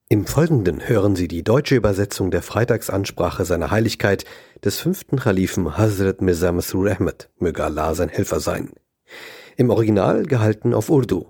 Im Folgenden hören Sie die deutsche Übersetzung der Freitagsansprache seiner Heiligkeit des 5. Khalifen Hazrat Mirza Masroor Ahmad, möge Allah sein Helfer sein. Im Original gehalten auf Urdu.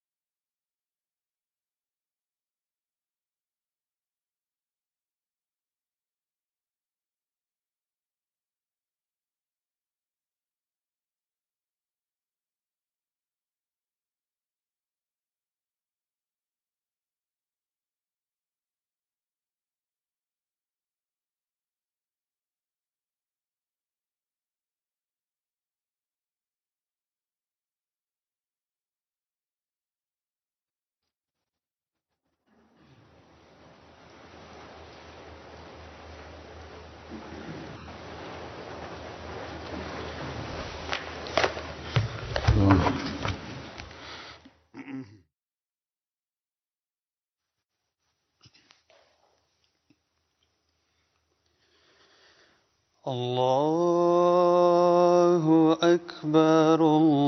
الله أكبر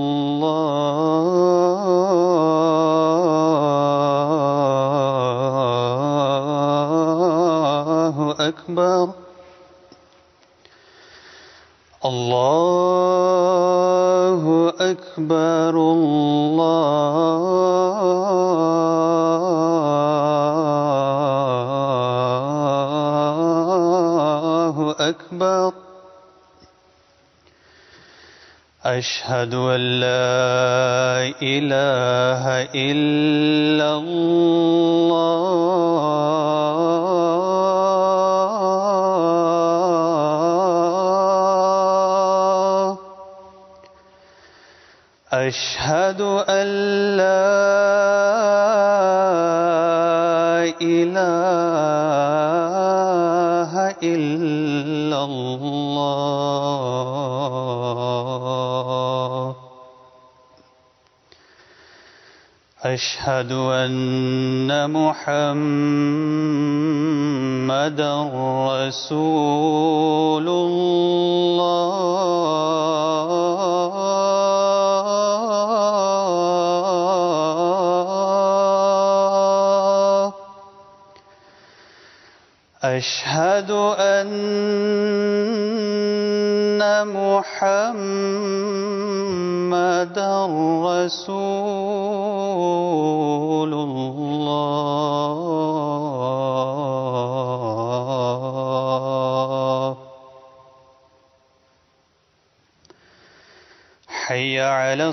الله أكبر الله أكبر الله أكبر أشهد أن لا إله إلا الله أشهد أن لا إله إلا الله أشهد أن محمدًا رسول الله أشهد أن محمدًا رسول الله حي على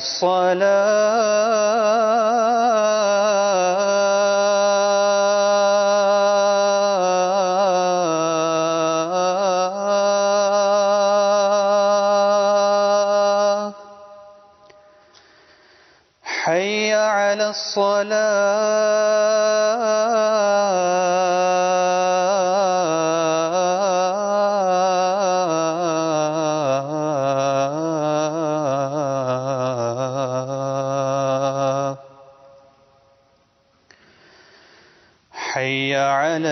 الصلاة حي على الصلاة حي على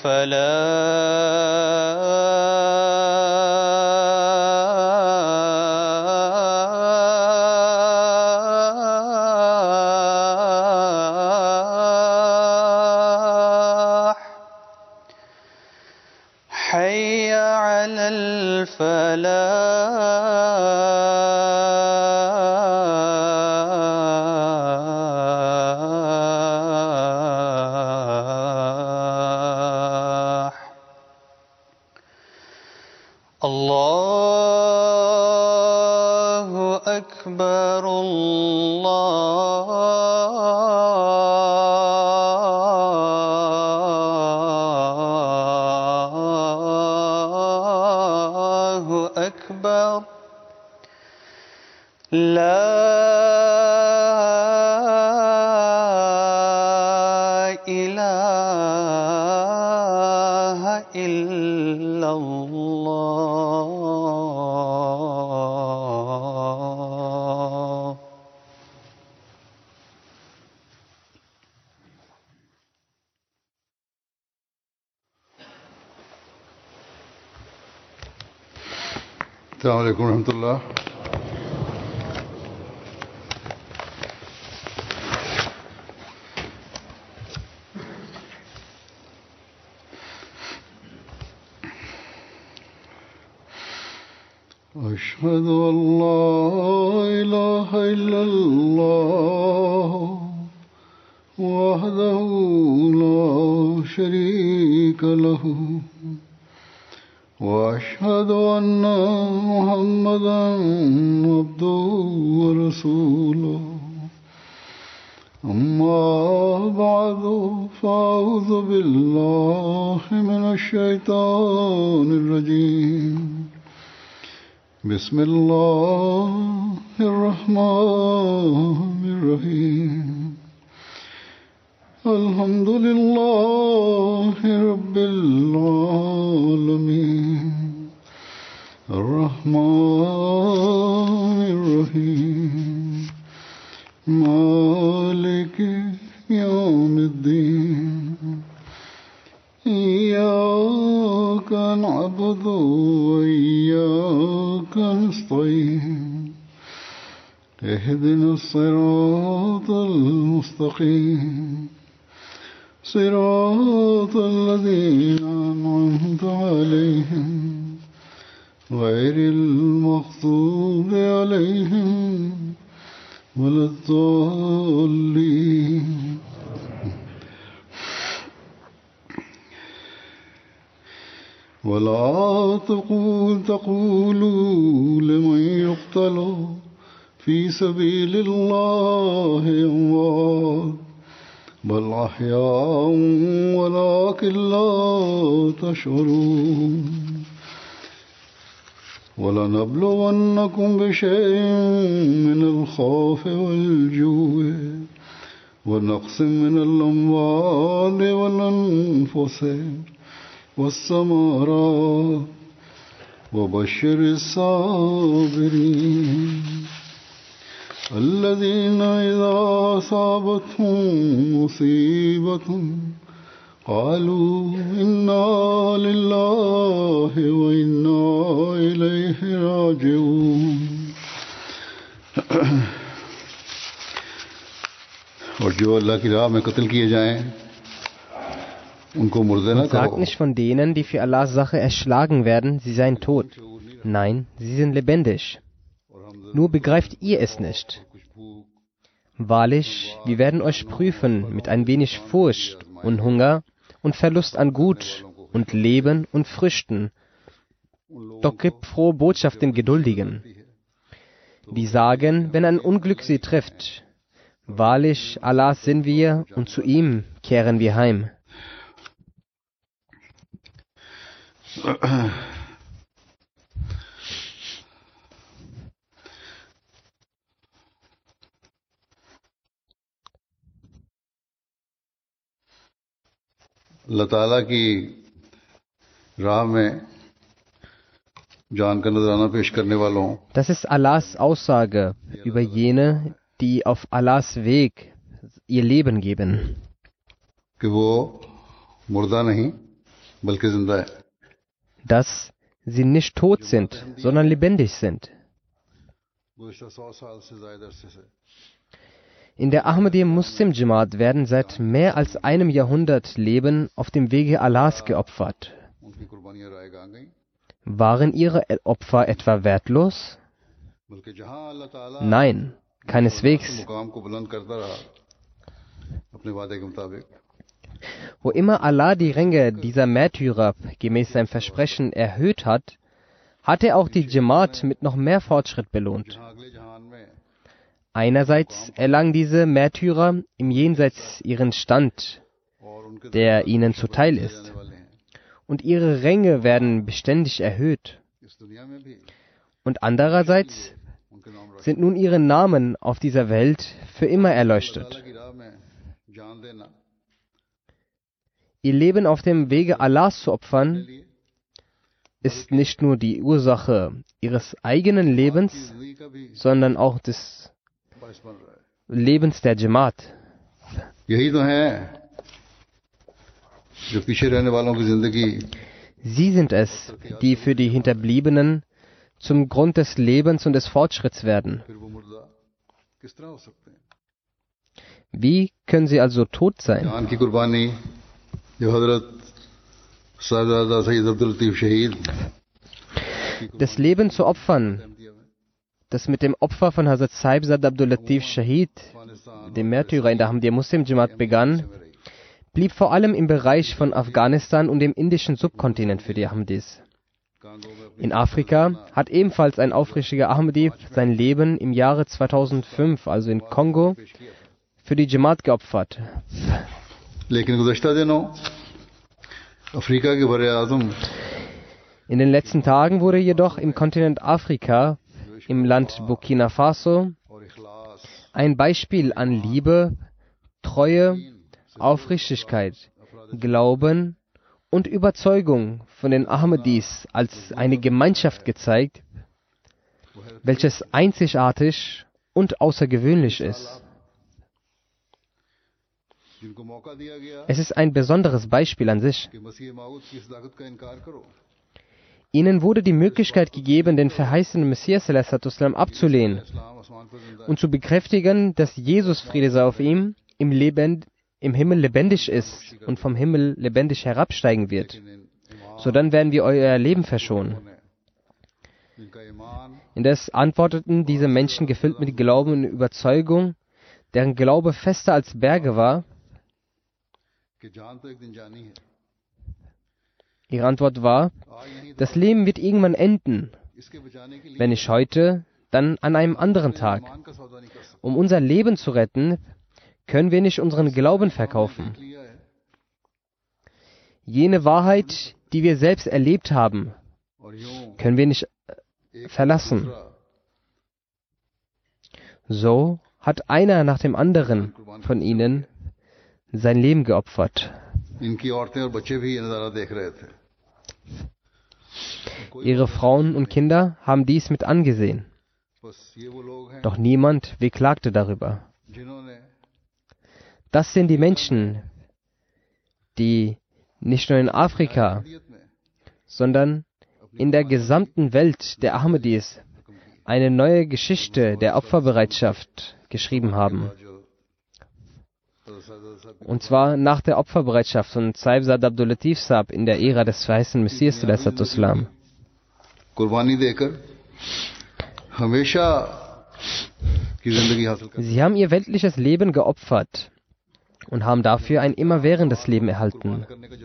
الفلاح حي على الفلاح الله أكبر الله أكبر لا إله إلا الله السلام عليكم ورحمة الله. أشهد أن لا إله إلا الله وحده لا شريك له وأشهد أن محمدا عبده ورسوله أما بعد فأعوذ بالله من الشيطان الرجيم بسم الله الرحمن الرحيم الحمد لله رب العالمين الرحمن الرحيم مالك يوم الدين إياك نعبد وإياك نستعين اهدنا الصراط المستقيم صراط الذين أنعمت عليهم غير المغضوب عليهم ولا الضالين ولا تقولوا لمن يقتل في سبيل الله أموات بل أحياء ولكن لا تشعرون ولنبلونكم بشيء من الخوف والجوع ونقص من الأموال والأنفس والثمرات وبشر الصابرين الذين إذا أصابتهم مصيبة قالوا إنا لله وإنا إليه راجعون और जो अल्लाह की राह में कत्ल किए जाएं उनको मुर्दे न Sagt कहो nicht von denen, die für Allahs Sache erschlagen werden, sie seien tot. Nein, sie sind lebendig. Nur begreift ihr es nicht. Wahrlich, wir werden euch prüfen mit ein wenig Furcht und Hunger und Verlust an Gut und Leben und Früchten. Doch gib frohe Botschaft den Geduldigen. Die sagen, wenn ein Unglück sie trifft, wahrlich, Allah sind wir und zu ihm kehren wir heim. अल्लाह ताला की राह में जान का नजराना पेश करने वालों Das ist Allahs Aussage über jene, die auf Allahs Weg ihr Leben geben. कि वो मुर्दा नहीं बल्कि जिंदा है Dass sie nicht tot sind, sondern lebendig sind. गुज़श्ता 100 साल से ज़ायद अरसे से In der Ahmadiyya Muslim Jamaat werden seit mehr als einem Jahrhundert Leben auf dem Wege Allahs geopfert. उनकी कुर्बानियां राय गा गईं Waren ihre Opfer etwa wertlos? बल्कि जहां अल्लाह ताला Nein, keineswegs. मुकाम को बुलंद करता रहा अपने वादे के मुताबिक Wo immer Allah die Ränge dieser Märtyrer gemäß seinem Versprechen erhöht hat, hat er auch die Jamaat mit noch mehr Fortschritt belohnt. जहां अगले जहान में Einerseits erlangen diese Märtyrer im Jenseits ihren Stand, और उनके der ihnen zuteil ist, वाले हैं und ihre Ränge werden beständig erhöht. इस दुनिया में भी Und andererseits उनके नाम रख sind nun ihre Namen auf dieser Welt für immer erleuchtet. अल्लाह की राह में जान देना Ihr Leben auf dem Wege Allahs zu opfern, ist nicht nur die Ursache ihres eigenen Lebens, जिंदगी का भी sondern auch des बायस बन रहा है Lebens der Jamaat. यही तो है जो पीछे रहने वालों की जिंदगी Sie sind es, die für die Hinterbliebenen zum Grund des Lebens und des Fortschritts werden. फिर वो मुर्दा किस तरह हो सकते हैं Wie können sie also tot sein? जान की कुर्बानी जो हजरत साहबजादा सैयद अब्दुल लतीफ शहीद das Leben zu opfern, das mit dem Opfer von Hazrat Sahib Zad Abdul Latif Shahid, dem Märtyrer in der Ahmadiyya Muslim Jamaat, begann, blieb vor allem im Bereich von Afghanistan und dem indischen Subkontinent für die Ahmadis. In Afrika hat ebenfalls ein aufrichtiger Ahmadi sein Leben im Jahre 2005, also in Kongo, für die Jamaat geopfert. In den letzten Tagen wurde jedoch im Kontinent Afrika, im Land Burkina Faso, ein Beispiel an Liebe, Treue, Aufrichtigkeit, Glauben und Überzeugung von den Ahmadis als eine Gemeinschaft gezeigt, welches einzigartig und außergewöhnlich ist. Es ist ein besonderes Beispiel an sich. Ihnen wurde die Möglichkeit gegeben, den verheißenen Messias abzulehnen und zu bekräftigen, dass Jesus, Friede sei auf ihm, im Himmel lebendig ist und vom Himmel lebendig herabsteigen wird. Sodann werden wir euer Leben verschonen. Indes antworteten diese Menschen gefüllt mit Glauben und Überzeugung, deren Glaube fester als Berge war. Ihre Antwort war: Das Leben wird irgendwann enden. Wenn nicht heute, dann an einem anderen Tag. Um unser Leben zu retten, können wir nicht unseren Glauben verkaufen. Jene Wahrheit, die wir selbst erlebt haben, können wir nicht verlassen. So hat einer nach dem anderen von ihnen sein Leben geopfert. Ihre Frauen und Kinder haben dies mit angesehen. Doch niemand wehklagte darüber. Das sind die Menschen, die nicht nur in Afrika, sondern in der gesamten Welt der Ahmadis eine neue Geschichte der Opferbereitschaft geschrieben haben. Und zwar nach der Opferbereitschaft von Sahib Zad Abdul Latif Sahib in der Ära des verheißenen Messias. Sie haben ihr weltliches Leben geopfert und haben dafür ein immerwährendes Leben erhalten.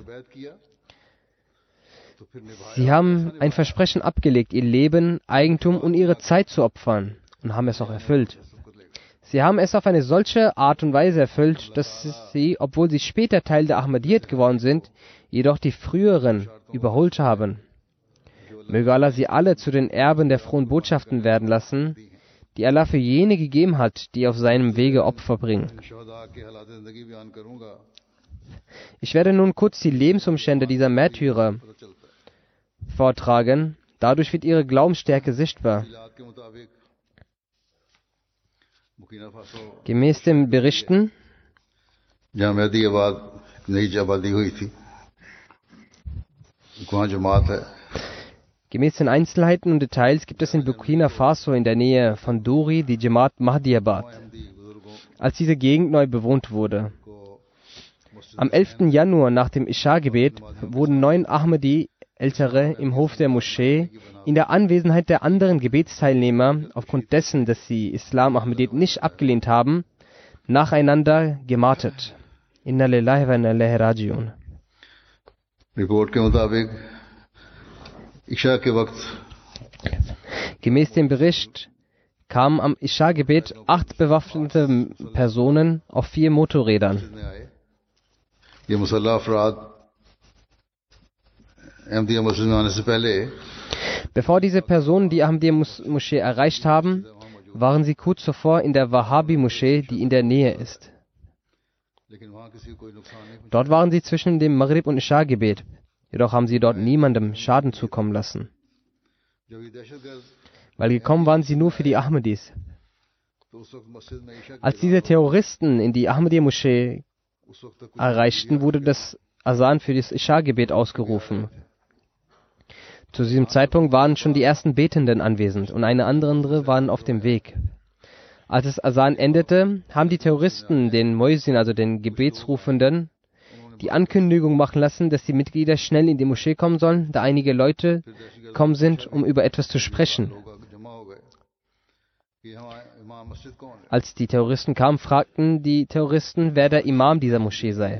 Sie haben ein Versprechen abgelegt, ihr Leben, Eigentum und ihre Zeit zu opfern und haben es auch erfüllt. Sie haben es auf eine solche Art und Weise erfüllt, dass sie, obwohl sie später Teil der Ahmadiyyat geworden sind, jedoch die früheren überholt haben. Möge Allah sie alle zu den Erben der frohen Botschaften werden lassen, die Allah für jene gegeben hat, die auf seinem Wege Opfer bringen. Ich werde nun kurz die Lebensumstände dieser Märtyrer vortragen. Dadurch wird ihre Glaubensstärke sichtbar. Gemäß den Berichten Gemäß den Einzelheiten und Details gibt es in Burkina Faso in der Nähe von Duri die Jamaat Mahdiabad, als diese Gegend neu bewohnt wurde. Am 11. Januar nach dem Isha-Gebet wurden 9 Ahmadi Ältere im Hof der Moschee in der Anwesenheit der anderen Gebetsteilnehmer, aufgrund dessen, dass sie Islam Ahmadiyyat nicht abgelehnt haben, nacheinander gemartet. Inna lillahi wa inna ilaihi rajiun. Gemäß dem Bericht kamen am Isha-Gebet 8 bewaffnete Personen auf 4 Motorrädern. Bevor diese Personen die Ahmadiyya-Moschee erreicht haben, waren sie kurz zuvor in der Wahhabi-Moschee, die in der Nähe ist. Dort waren sie zwischen dem Maghrib- und Isha-Gebet, jedoch haben sie dort niemandem Schaden zukommen lassen. Weil gekommen waren sie nur für die Ahmadis. Als diese Terroristen in die Ahmadiyya-Moschee erreichten, wurde das Asan für das Isha-Gebet ausgerufen. Zu diesem Zeitpunkt waren schon die ersten Betenden anwesend und eine andere waren auf dem Weg. Als das Asan endete, haben die Terroristen den Muezzin, also den Gebetsrufenden, die Ankündigung machen lassen, dass die Mitglieder schnell in die Moschee kommen sollen, da einige Leute gekommen sind, um über etwas zu sprechen. Als die Terroristen kamen, fragten die Terroristen, wer der Imam dieser Moschee sei.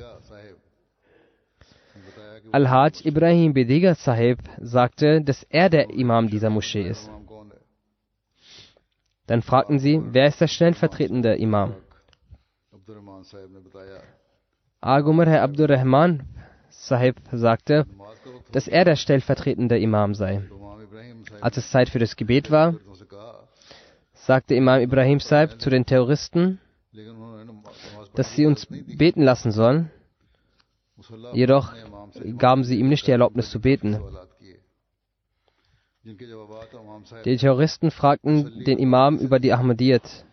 Al-Hajj Ibrahim Bediga Sahib sagte, dass er der Imam dieser Moschee ist. Dann fragten sie, wer ist der stellvertretende Imam? Agumar Herr Abdurrahman Sahib sagte, dass er der stellvertretende Imam sei. Als es Zeit für das Gebet war, sagte Imam Ibrahim Sahib zu den Terroristen, dass sie uns beten lassen sollen. Jedoch gaben sie ihm nicht die Erlaubnis zu beten. Die Terroristen fragten den Imam über die Ahmadiyyat.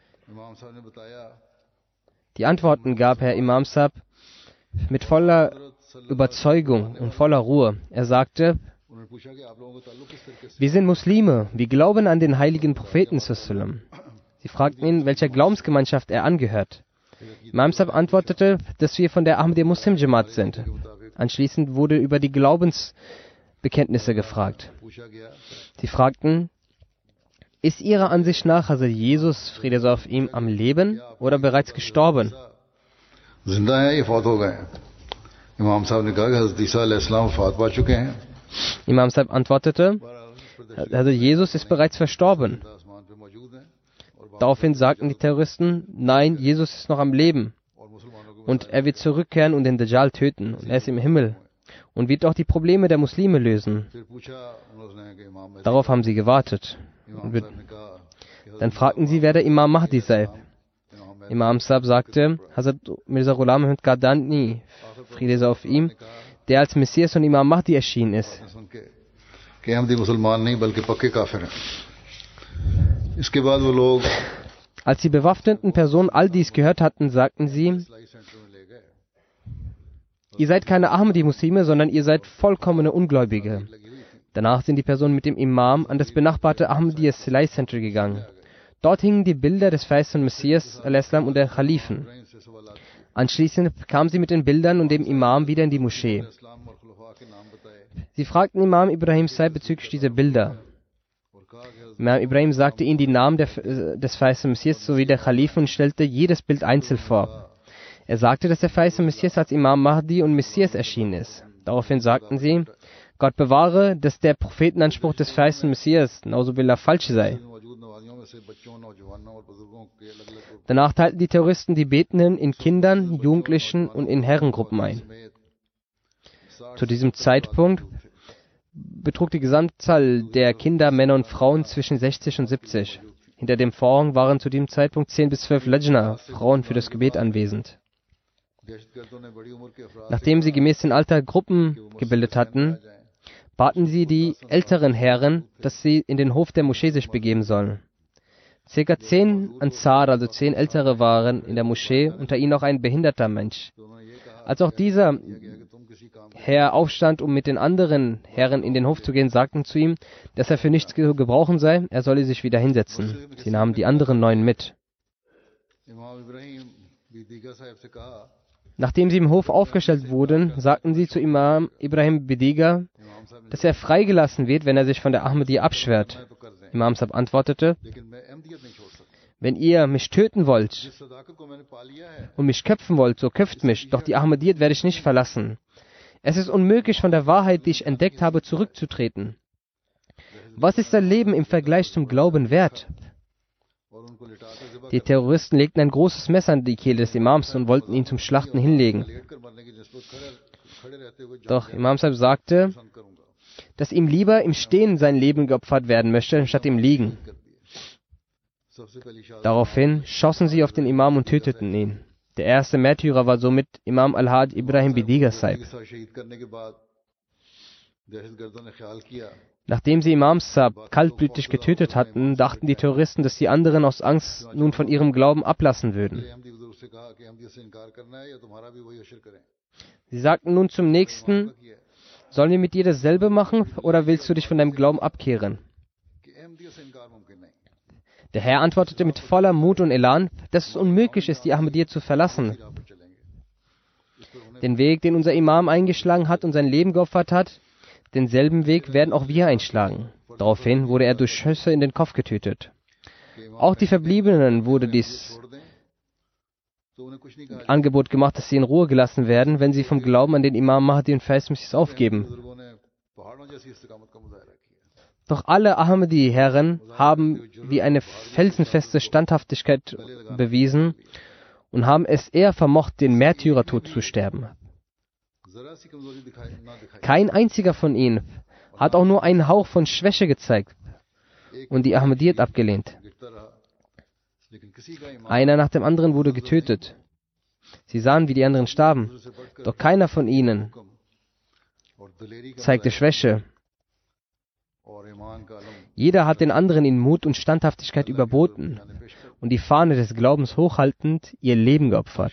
Die Antworten gab Herr Imam Sahib mit voller Überzeugung und voller Ruhe. Er sagte, wir sind Muslime, wir glauben an den heiligen Propheten. Sie fragten ihn, welcher Glaubensgemeinschaft er angehört. Imam Sahib antwortete, dass wir von der Ahmadiyya Muslim Jamaat sind. Anschließend wurde über die Glaubensbekenntnisse gefragt. Sie fragten, ist Ihrer Ansicht nach Hazrat Jesus, Friede sei auf ihm, am Leben oder bereits gestorben? Imam Sahib antwortete, Hazrat Jesus ist bereits verstorben. Daraufhin sagten die Terroristen, nein, Jesus ist noch am Leben. Und er wird zurückkehren und den Dajjal töten. Und er ist im Himmel. Und wird auch die Probleme der Muslime lösen. Darauf haben sie gewartet. Dann fragten sie, wer der Imam Mahdi sei. Imam Sahib sagte, Hazrat Mirza Ghulam Ahmad Qadiani, Friede sei auf ihm, der als Messias und Imam Mahdi erschienen ist. Als die bewaffneten Personen all dies gehört hatten, sagten sie, ihr seid keine Ahmadi-Muslime, sondern ihr seid vollkommene Ungläubige. Danach sind die Personen mit dem Imam an das benachbarte Ahmadiyya Silai Center gegangen. Dort hingen die Bilder des verheißenen Messias und der Khalifen. Anschließend kamen sie mit den Bildern und dem Imam wieder in die Moschee. Sie fragten Imam Ibrahim Sahib bezüglich dieser Bilder. Imam Ibrahim sagte ihnen die Namen des verheißenen Messias sowie der Khalifen und stellte jedes Bild einzeln vor. Er sagte, dass der verheißene Messias als Imam Mahdi und Messias erschienen ist. Daraufhin sagten sie, Gott bewahre, dass der Prophetenanspruch des verheißenen Messias, Nauzubillah, falsch sei. Danach teilten die Terroristen die Betenden in Kindern, Jugendlichen und in Herrengruppen ein. Zu diesem Zeitpunkt betrug die Gesamtzahl der Kinder, Männer und Frauen zwischen 60 und 70. Hinter dem Vorhang waren zu diesem Zeitpunkt 10 bis 12 Lajna, Frauen für das Gebet anwesend. Nachdem sie gemäß dem Alter Gruppen gebildet hatten, baten sie die älteren Herren, dass sie in den Hof der Moschee sich begeben sollen. Circa 10 Ansar, also 10 Ältere, waren in der Moschee, unter ihnen auch ein behinderter Mensch. Als auch dieser Herr aufstand, um mit den anderen Herren in den Hof zu gehen, sagten zu ihm, dass er für nichts zu gebrauchen sei, er solle sich wieder hinsetzen. Sie nahmen die anderen 9 mit. Nachdem sie im Hof aufgestellt wurden, sagten sie zu Imam Ibrahim Bediga, dass er freigelassen wird, wenn er sich von der Ahmadiyya abschwört. Imam Sahib antwortete, wenn ihr mich töten wollt und mich köpfen wollt, so köpft mich, doch die Ahmadiyyat werde ich nicht verlassen. Es ist unmöglich, von der Wahrheit, die ich entdeckt habe, zurückzutreten. Was ist dein Leben im Vergleich zum Glauben wert? Die Terroristen legten ein großes Messer an die Kehle des Imams und wollten ihn zum Schlachten hinlegen. Doch Imam Sahib sagte, dass ihm lieber im Stehen sein Leben geopfert werden möchte, statt im Liegen. Daraufhin schossen sie auf den Imam und töteten ihn. Der erste Märtyrer war somit Imam Al-Hajj Ibrahim Bediga Sahib. Nachdem sie Imam Sahib kaltblütig getötet hatten, dachten die Terroristen, dass die anderen aus Angst nun von ihrem Glauben ablassen würden. Sie sagten nun zum Nächsten, sollen wir mit dir dasselbe machen oder willst du dich von deinem Glauben abkehren? Der Herr antwortete mit voller Mut und Elan, dass es unmöglich ist, die Ahmadiyya zu verlassen. Den Weg, den unser Imam eingeschlagen hat und sein Leben geopfert hat, denselben Weg werden auch wir einschlagen. Daraufhin wurde er durch Schüsse in den Kopf getötet. Auch die Verbliebenen wurde dies Angebot gemacht, dass sie in Ruhe gelassen werden, wenn sie vom Glauben an den Imam Mahdi und Feist aufgeben. Doch alle Ahmadi-Herren haben wie eine felsenfeste Standhaftigkeit bewiesen und haben es eher vermocht, den Märtyrertod zu sterben. Kein einziger von ihnen hat auch nur einen Hauch von Schwäche gezeigt und die Ahmadiyyat abgelehnt. Einer nach dem anderen wurde getötet. Sie sahen, wie die anderen starben, doch keiner von ihnen zeigte Schwäche. Jeder hat den anderen in Mut und Standhaftigkeit überboten und die Fahne des Glaubens hochhaltend ihr Leben geopfert.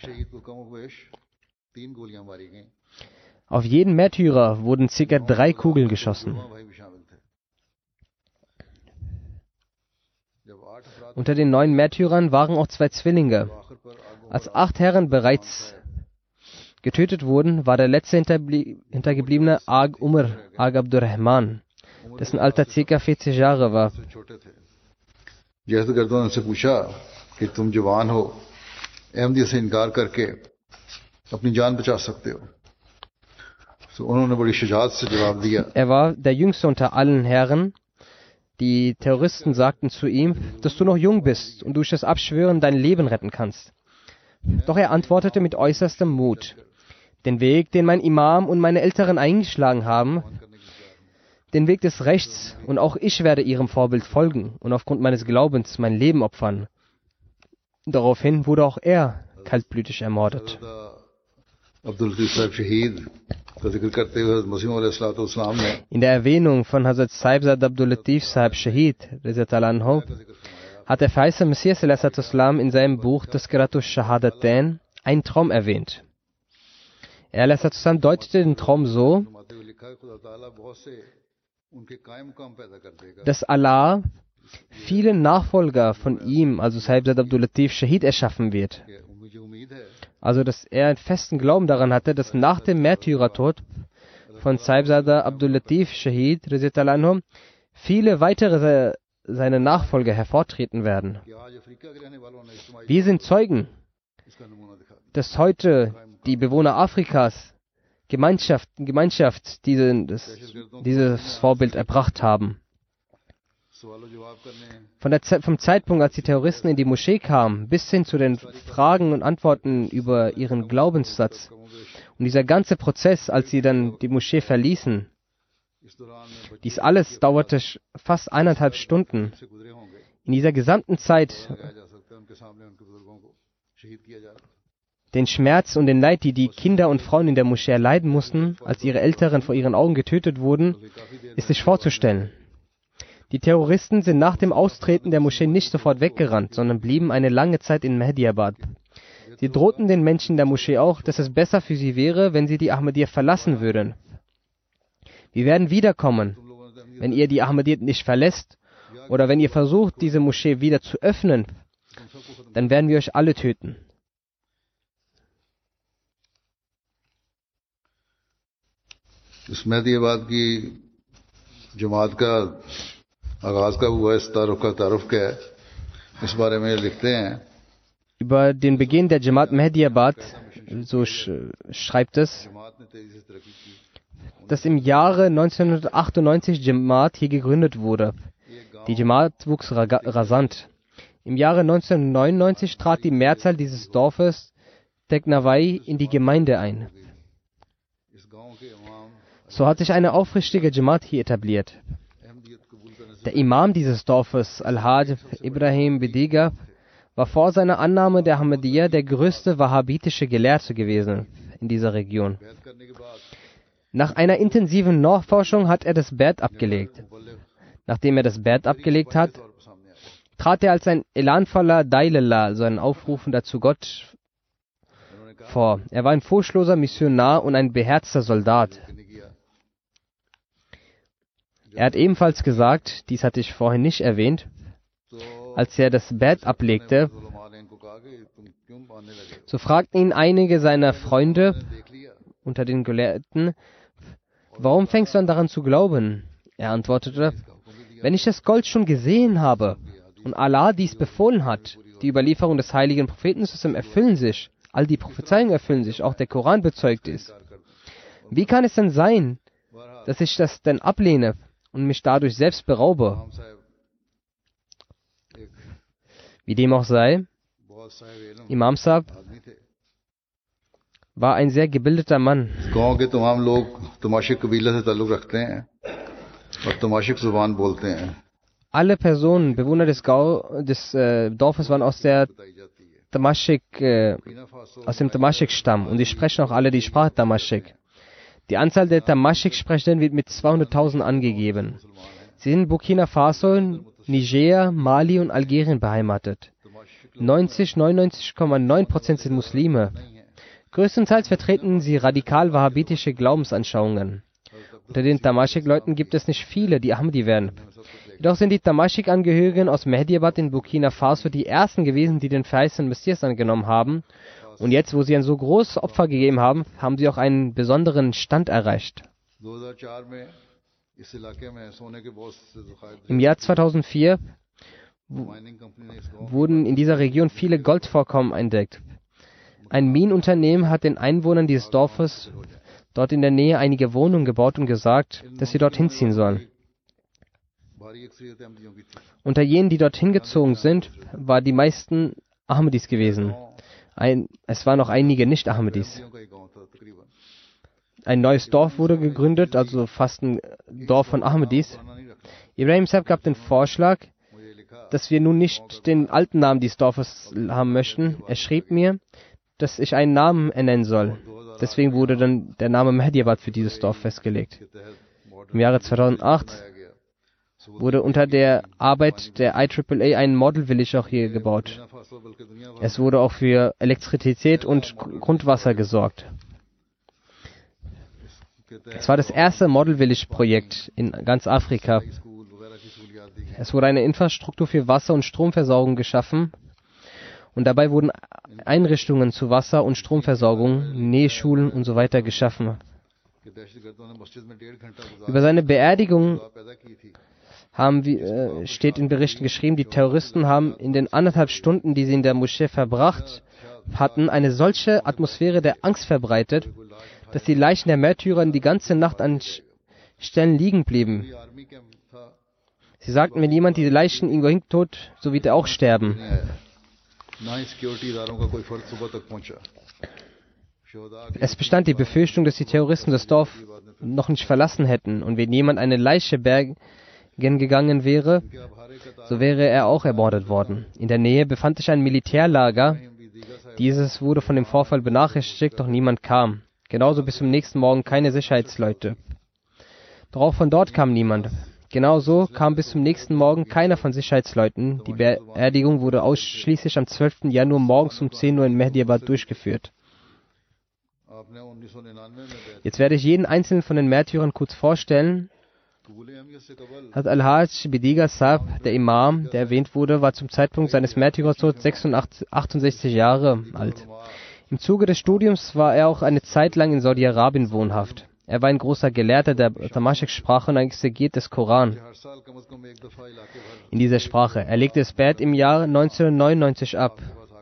Auf jeden Märtyrer wurden ca. 3 Kugeln geschossen. Unter den 9 Märtyrern waren auch 2 Zwillinge. Als 8 Herren bereits getötet wurden, war der letzte Hintergebliebene Ag Umar Ag Abdurrahman, dessen Alter ca. 40 Jahre war. Er war der Jüngste unter allen Herren. Die Terroristen sagten zu ihm, dass du noch jung bist und durch das Abschwören dein Leben retten kannst. Doch er antwortete mit äußerstem Mut: Den Weg, den mein Imam und meine Älteren eingeschlagen haben, den Weg des Rechts, und auch ich werde ihrem Vorbild folgen und aufgrund meines Glaubens mein Leben opfern. Daraufhin wurde auch er kaltblütig ermordet. In der Erwähnung von Hazrat Saibzad Abdul Latif Sahib Shahid hat der Verheißene Messias in seinem Buch Tazkiratus Shahadatain einen Traum erwähnt. Er deutete den Traum so, dass Allah viele Nachfolger von ihm, also Saibzad Abdul Latif Shahid, erschaffen wird. Also, dass er einen festen Glauben daran hatte, dass nach dem Märtyrertod von Saibzada Abdul Latif Shahid viele weitere seine Nachfolger hervortreten werden. Wir sind Zeugen, dass heute die Bewohner Afrikas Gemeinschaft dieses Vorbild erbracht haben. Vom Zeitpunkt, als die Terroristen in die Moschee kamen, bis hin zu den Fragen und Antworten über ihren Glaubenssatz. Und dieser ganze Prozess, als sie dann die Moschee verließen, dies alles dauerte fast 1,5 Stunden. In dieser gesamten Zeit, den Schmerz und den Leid, die die Kinder und Frauen in der Moschee erleiden mussten, als ihre Älteren vor ihren Augen getötet wurden, ist nicht vorzustellen. Die Terroristen sind nach dem Austreten der Moschee nicht sofort weggerannt, sondern blieben eine lange Zeit in Mehdiabad. Sie drohten den Menschen der Moschee auch, dass es besser für sie wäre, wenn sie die Ahmadiyya verlassen würden. Wir werden wiederkommen, wenn ihr die Ahmadiyya nicht verlässt oder wenn ihr versucht, diese Moschee wieder zu öffnen, dann werden wir euch alle töten. इस मेहदीबाद की जमात का आगाज का हुआ इस तारुफ का है इस बारे में लिखते हैं. Über den Beginn der Jamaat Mehdiabad, so schreibt es, dass im Jahre 1998 Jamaat hier gegründet wurde. Die Jamaat wuchs rasant. Im Jahre 1999 trat die Mehrzahl dieses Dorfes Teknawai in die Gemeinde ein. So hat sich eine aufrichtige Jamaat hier etabliert. Der Imam dieses Dorfes, Al-Hajj Ibrahim Bidiga, war vor seiner Annahme der Ahmadiyya der größte wahhabitische Gelehrte gewesen in dieser Region. Nach einer intensiven Nachforschung hat er das Bai'at abgelegt. Nachdem er das Bai'at abgelegt hat, trat er als ein elanvoller Dailallah, also ein Aufrufender zu Gott, vor. Er war ein furchtloser Missionar und ein beherzter Soldat. Er hat ebenfalls gesagt, dies hatte ich vorhin nicht erwähnt, als er das Bai'at ablegte, so fragten ihn einige seiner Freunde, unter den Gelehrten: Warum fängst du an daran zu glauben? Er antwortete: Wenn ich das Gold schon gesehen habe und Allah dies befohlen hat, die Überlieferung des heiligen Propheten erfüllen sich, all die Prophezeiungen erfüllen sich, auch der Koran bezeugt ist. Wie kann es denn sein, dass ich das denn ablehne und mich dadurch selbst beraube? Wie dem auch sei, Imam Sahib war ein sehr gebildeter Mann. गांव के तमाम लोग तमाशिक कबीले से ताल्लुक रखते हैं और तमाशिक जुबान बोलते हैं। Alle Personen, Bewohner des Dorfes waren aus dem Tamashik-Stamm und sie sprechen auch alle die Sprache Tamashik. Die Anzahl der Tamashik-Sprechenden wird mit 200.000 angegeben. Sie sind in Burkina Faso, Niger, Mali und Algerien beheimatet. 99,9% sind Muslime. Größtenteils vertreten sie radikal-wahhabitische Glaubensanschauungen. Unter den Tamashik-Leuten gibt es nicht viele, die Ahmadi werden. Jedoch sind die Tamashik-Angehörigen aus Mehdiabad in Burkina Faso die ersten gewesen, die den verheißenen Messias angenommen haben. Und jetzt, wo sie ein so großes Opfer gegeben haben, haben sie auch einen besonderen Stand erreicht. Im Jahr 2004 wurden in dieser Region viele Goldvorkommen entdeckt. Ein Minenunternehmen hat den Einwohnern dieses Dorfes dort in der Nähe einige Wohnungen gebaut und gesagt, dass sie dorthin ziehen sollen. Unter jenen, die dorthin gezogen sind, waren die meisten Ahmadis gewesen. Es waren noch einige Nicht-Ahmadis. Ein neues Dorf wurde gegründet, also fast ein Dorf von Ahmadis. Ibrahim Sahib gab den Vorschlag, dass wir nun nicht den alten Namen dieses Dorfes haben möchten. Er schrieb mir, dass ich einen Namen ernennen soll. Deswegen wurde dann der Name Mehdiabad für dieses Dorf festgelegt. Im Jahre 2008 wurde unter der Arbeit der IAAA ein Model Village auch hier gebaut. Es wurde auch für Elektrizität und Grundwasser gesorgt. Es war das erste Model Village Projekt in ganz Afrika. Es wurde eine Infrastruktur für Wasser- und Stromversorgung geschaffen. Und dabei wurden Einrichtungen zu Wasser- und Stromversorgung, Nähschulen und so weiter geschaffen. Über seine Beerdigung steht in Berichten geschrieben, die Terroristen haben in den 1,5 Stunden, die sie in der Moschee verbracht hatten, eine solche Atmosphäre der Angst verbreitet, dass die Leichen der Märtyrer die ganze Nacht an Stellen liegen blieben. Sie sagten, wenn jemand die Leichen irgendwo hintut, so wird er auch sterben. Es bestand die Befürchtung, dass die Terroristen das Dorf noch nicht verlassen hätten und wenn jemand eine Leiche bergen gegangen wäre, so wäre er auch ermordet worden. In der Nähe befand sich ein Militärlager. Dieses wurde von dem Vorfall benachrichtigt, doch niemand kam. Genauso bis zum nächsten Morgen keine Sicherheitsleute. Doch auch von dort kam niemand. Genauso kam bis zum nächsten Morgen keiner von Sicherheitsleuten. Die Beerdigung wurde ausschließlich am 12. Januar morgens um 10 Uhr in Mehdiabad durchgeführt. Jetzt werde ich jeden einzelnen von den Märtyrern kurz vorstellen. Hat Al-Hajj Bidiga Sahib, der Imam, der erwähnt wurde, war zum Zeitpunkt seines Märtyrertods 68 Jahre alt. Im Zuge des Studiums war er auch eine Zeit lang in Saudi-Arabien wohnhaft. Er war ein großer Gelehrter der Tamashik-Sprache und ein Exeget des Koran. In dieser Sprache. Er legte das Bad im Jahr 1999 ab.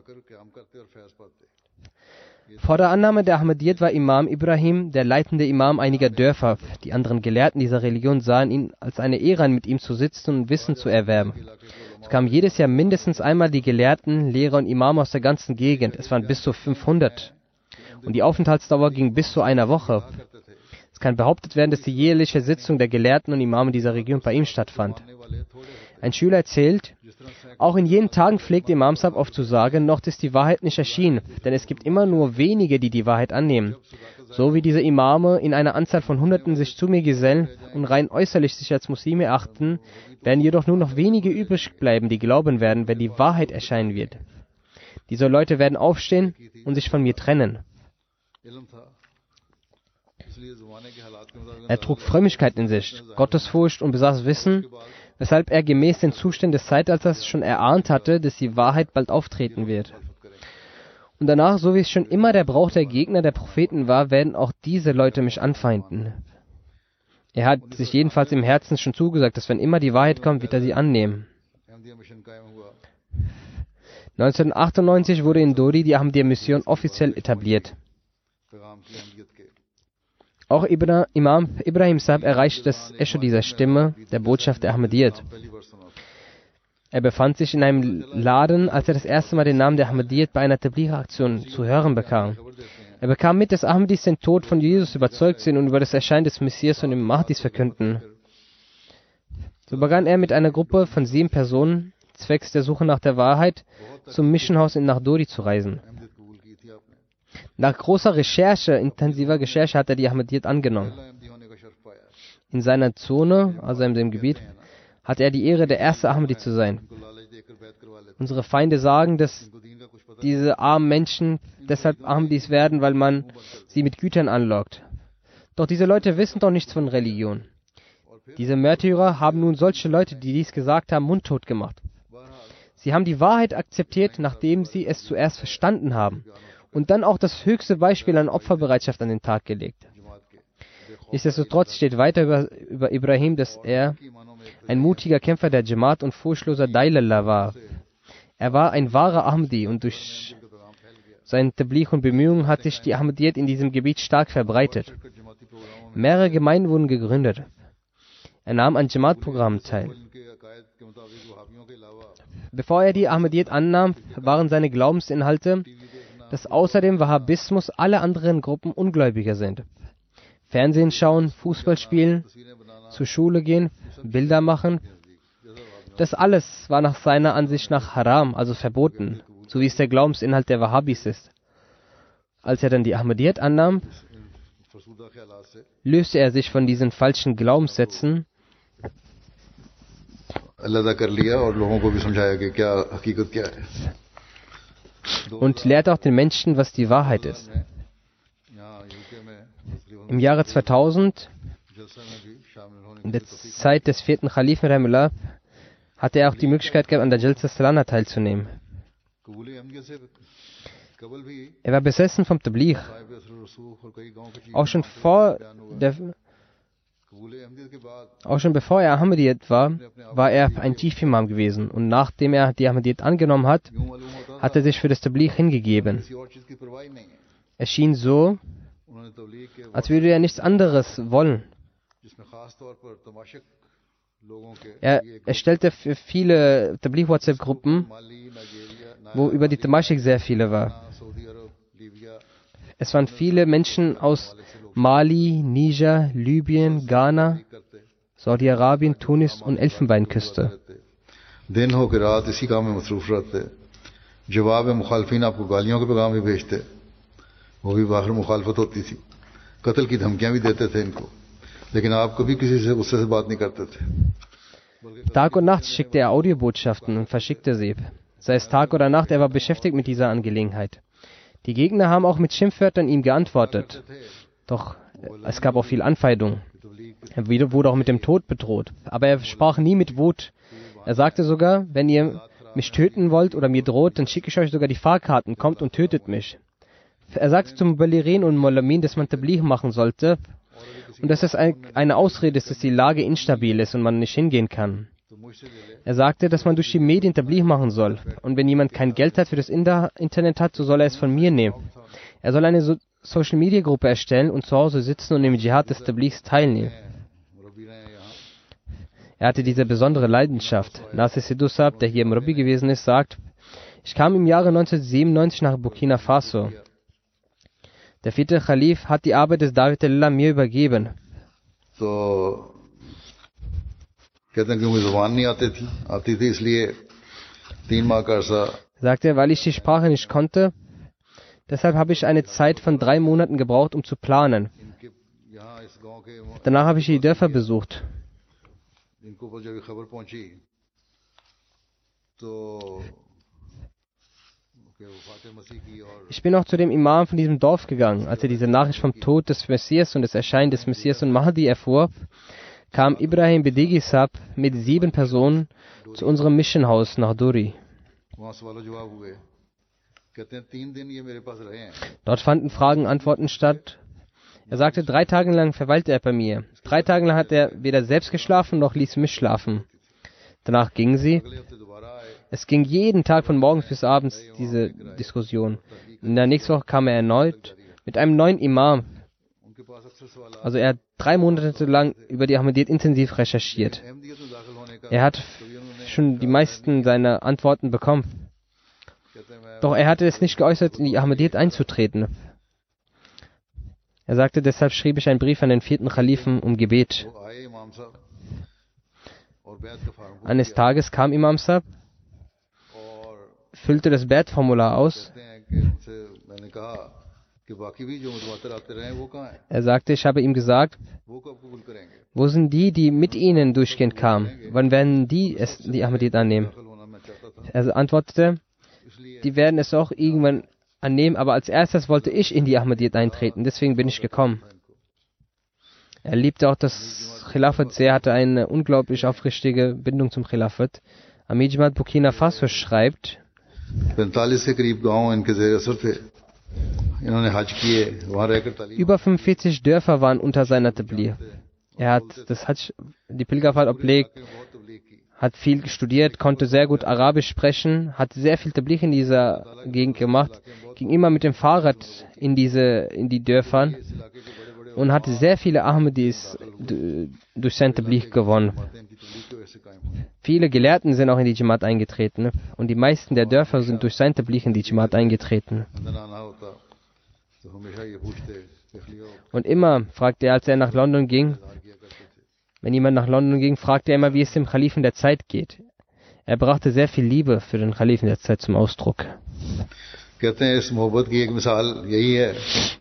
Vor der Annahme der Ahmadiyyat war Imam Ibrahim der leitende Imam einiger Dörfer. Die anderen Gelehrten dieser Religion sahen ihn als eine Ehre an, mit ihm zu sitzen und Wissen zu erwerben. Es kamen jedes Jahr mindestens einmal die Gelehrten, Lehrer und Imame aus der ganzen Gegend. Es waren bis zu 500. Und die Aufenthaltsdauer ging bis zu einer Woche. Es kann behauptet werden, dass die jährliche Sitzung der Gelehrten und Imame dieser Region bei ihm stattfand. Ein Schüler erzählt, auch in jenen Tagen pflegte Imam Sahib oft zu sagen, noch ist die Wahrheit nicht erschienen, denn es gibt immer nur wenige, die die Wahrheit annehmen. So wie diese Imame in einer Anzahl von Hunderten sich zu mir gesellen und rein äußerlich sich als Muslime achten, werden jedoch nur noch wenige übrig bleiben, die glauben werden, wenn die Wahrheit erscheinen wird. Diese Leute werden aufstehen und sich von mir trennen. Er trug Frömmigkeit in sich, Gottesfurcht und besaß Wissen, weshalb er gemäß den Zuständen des Zeitalters schon erahnt hatte, dass die Wahrheit bald auftreten wird. Und danach, so wie es schon immer der Brauch der Gegner der Propheten war, werden auch diese Leute mich anfeinden. Er hat sich jedenfalls im Herzen schon zugesagt, dass wenn immer die Wahrheit kommt, wird er sie annehmen. 1998 wurde in Dori die Ahmadiyya-Mission offiziell etabliert. Auch Imam Ibrahim Sahib erreichte das Echo dieser Stimme, der Botschaft der Ahmadiyyat. Er befand sich in einem Laden, als er das erste Mal den Namen der Ahmadiyyat bei einer Tabligh-Aktion zu hören bekam. Er bekam mit, dass Ahmadis den Tod von Jesus überzeugt sind und über das Erscheinen des Messias und dem Mahdis verkünden. So begann er mit einer Gruppe von 7 Personen, zwecks der Suche nach der Wahrheit, zum Mission House in Nahdori zu reisen. Nach großer intensiver Recherche hat er die Ahmadiyyat angenommen. In seiner Zone, also in dem Gebiet, hat er die Ehre, der erste Ahmadi zu sein. Unsere Feinde sagen, dass diese armen Menschen deshalb Ahmadis werden, weil man sie mit Gütern anlockt. Doch diese Leute wissen doch nichts von Religion. Diese Märtyrer haben nun solche Leute, die dies gesagt haben, mundtot gemacht. Sie haben die Wahrheit akzeptiert, nachdem sie es zuerst verstanden haben. Und dann auch das höchste Beispiel an Opferbereitschaft an den Tag gelegt. Nichtsdestotrotz steht weiter über Ibrahim, dass er ein mutiger Kämpfer der Jamaat und furchtloser Dailallah war. Er war ein wahrer Ahmadi und durch seinen Tabligh und Bemühungen hat sich die Ahmadiyyat in diesem Gebiet stark verbreitet. Mehrere Gemeinden wurden gegründet. Er nahm an Jamaat-Programmen teil. Bevor er die Ahmadiyyat annahm, waren seine Glaubensinhalte, dass außer dem Wahhabismus alle anderen Gruppen Ungläubiger sind. Fernsehen schauen, Fußball spielen, zur Schule gehen, Bilder machen. Das alles war nach seiner Ansicht nach Haram, also verboten, so wie es der Glaubensinhalt der Wahhabis ist. Als er dann die Ahmadiyyat annahm, löste er sich von diesen falschen Glaubenssätzen und lehrte auch den Menschen, was die Wahrheit ist. Im Jahre 2000, in der Zeit des 4. Khalifen Rahimullah, hatte er auch die Möglichkeit gehabt, an der Jalsa Salana teilzunehmen. Er war besessen vom Tabligh. Auch schon bevor er Ahmadiyyat war, war er ein Chief-Imam gewesen. Und nachdem er die Ahmadiyyat angenommen hat, hat er sich für das Tabligh hingegeben. Es schien so, als würde er nichts anderes wollen. Er erstellte für viele Tabligh-WhatsApp-Gruppen, wo über die Thematik sehr viele war. Es waren viele Menschen aus Mali, Niger, Libyen, Ghana, Saudi-Arabien, Tunis und Elfenbeinküste. Tag und Nacht schickte er Audiobotschaften und verschickte sie. Sei es Tag oder Nacht, er war beschäftigt mit dieser Angelegenheit. Die Gegner haben auch mit Schimpfwörtern ihm geantwortet. Doch es gab auch viel Anfeindung. Er wurde auch mit dem Tod bedroht. Aber er sprach nie mit Wut. Er sagte sogar, wenn ihr mich töten wollt oder mir droht, dann schicke ich euch sogar die Fahrkarten, kommt und tötet mich. Er sagte zum Balirin und Molamin, dass man Tabligh machen sollte und dass es eine Ausrede ist, dass die Lage instabil ist und man nicht hingehen kann. Er sagte, dass man durch die Medien Tabligh machen soll und wenn jemand kein Geld hat für das Internet hat, so soll er es von mir nehmen. Er soll eine Social-Media-Gruppe erstellen und zu Hause sitzen und im Dschihad des Tablighs teilnehmen. Er hatte diese besondere Leidenschaft. Nasir Sidhu Sahib, der hier im Rabbi gewesen ist, sagt, ich kam im Jahre 1997 nach Burkina Faso. Der 4. Khalif hat die Arbeit des Dawat Allah mir übergeben. So, sagte, weil ich die Sprache nicht konnte, deshalb habe ich eine Zeit von 3 Monaten gebraucht, um zu planen. Danach habe ich die Dörfer besucht. Ich bin auch zu dem Imam von diesem Dorf gegangen. Als er diese Nachricht vom Tod des Messias und des Erscheinen des Messias und Mahdi erfuhr, kam Ibrahim Bedigi Sahib mit 7 Personen zu unserem Mission House nach Duri. कहते हैं 3 दिन ये मेरे पास रहे हैं Dort fanden Fragen, Antworten statt. Er sagte, 3 Tage lang verweilte er bei mir. 3 Tage lang hat er weder selbst geschlafen, noch ließ mich schlafen. Danach gingen sie. अगले हफ्ते दोबारा आए Es ging jeden Tag von morgens bis abends diese Diskussion. In der nächsten Woche kam er erneut mit einem neuen Imam. उनके पास अक्सर सवाल Also er hat 3 Monate lang über die Ahmadiyyat intensiv recherchiert. Ahmadiyyat में दाखिल होने का Er hat schon die meisten seiner Antworten bekommen. कहते हैं मैं Doch er hatte es nicht geäußert, in die Ahmadiyyat einzutreten. Er sagte, deshalb schrieb ich einen Brief an den 4. Khalifen um Gebet. वो आए इमाम साहब और बैत का form Eines Tages kam Imam Sahib, और füllte das Bad-Formular aus. कहते हैं कि उनसे मैंने कहा कि बाकी भी जो मुतवातिर आते रहे हैं वो कहाँ हैं Er sagte, ich habe ihm gesagt, वो कब कबूल करेंगे wo sind die, die mit ihnen durchgehend kamen? Wann werden die die Ahmadiyyat annehmen? दाखिल होना मैं चाहता था Er antwortete, इसलिए die werden es auch irgendwann annehmen, aber als erstes wollte ich in die Ahmadiyyat eintreten, deswegen bin ich gekommen. Er liebte auch das Khilafat sehr, hatte eine unglaublich aufrichtige Bindung zum Khilafat. Amir Jamaat Burkina Faso schreibt, 45 के करीब गांव इनके जेर असर थे इन्होंने हज किए वहां रहकर तालीम über 45 Dörfer waren unter seiner Tabligh. Er hat das Hajj, die Pilgerfahrt obliegt, बहुत तबलीग की hat viel studiert, konnte sehr gut Arabisch sprechen, hat sehr viel Tabligh in dieser Gegend gemacht, ging immer mit dem Fahrrad in die Dörfern इस इलाके के बड़े बड़े und hat sehr viele Ahmadis durch sein Tabligh gewonnen. बातें इनकी तबलीग की वजह से कायम हुई Viele Gelehrten sind auch in die Jamaat eingetreten und die meisten der Dörfer sind durch sein Tabligh in die Jamaat eingetreten. अंदर आना होता तो हमेशा ये पूछते कि खलियो Und immer fragte er, als er nach London ging, इंतजार किया करते थे wenn jemand nach London ging, fragte er immer, wie es dem Khalifen der Zeit geht. Er brachte sehr viel Liebe für den Khalifen der Zeit zum Ausdruck. कहते हैं इस मोहब्बत की एक मिसाल यही है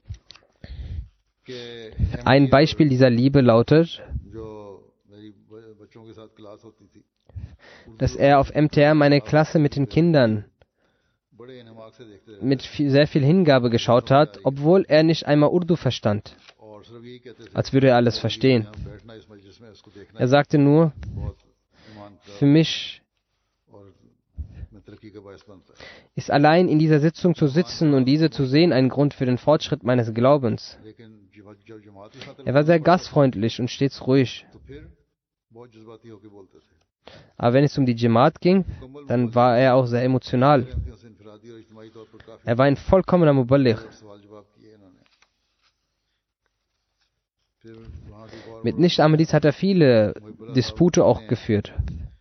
कि Ein Beispiel dieser Liebe lautet, जो मेरी बच्चों के साथ क्लास होती थी dass er auf MTR meine Klasse mit den Kindern बड़े इनमाक से देखते रहे mit sehr viel Hingabe geschaut hat, obwohl er nicht einmal Urdu verstand, और सिर्फ यही कहते थे als würde er alles verstehen. हम बैठना इस मजलिस में इसको देखना Er sagte nur, बहुत ईमान का für mich और में तरक्की का बायस बनता है ist allein in dieser Sitzung zu sitzen und diese zu sehen ein Grund für den Fortschritt meines Glaubens. लेकिन जब जमात की खातिर Er war sehr gastfreundlich und stets ruhig. तो फिर बहुत जज्बाती होकर बोलते थे Aber wenn es um die Jamaat ging, dann war er auch sehr emotional. उनसे इनफरादी और इज्तिमाई तौर पर काफी Er war ein vollkommener Muballigh. सवाल जवाब किए इन्होंने फिर वहाँ की और Mit Nicht-Ahmadis hat er viele Dispute auch geführt.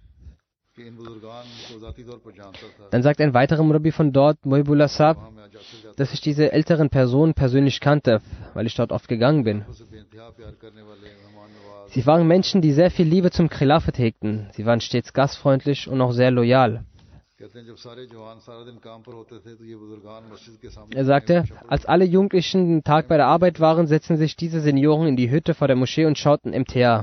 कि इन बुजुर्गान को जाती तौर पर जानता था Dann sagt ein weiterer Murabi von dort, Muhibullah Saab, वहाँ मैं जाते जाते dass ich diese älteren Personen persönlich kannte, weil ich dort oft gegangen bin. उसे बेइंतहा प्यार करने वाले मेहमान Nawaz Sie waren Menschen, die sehr viel Liebe zum Khilafat hegten. Sie waren stets gastfreundlich und auch sehr loyal. कहते हैं जब सारे जवान सारा दिन काम पर होते थे तो ये बुजुर्गान मस्जिद के सामने Er sagte, als alle Jugendlichen den Tag bei der Arbeit waren, setzten sich diese Senioren in die Hütte vor der Moschee und schauten MTA.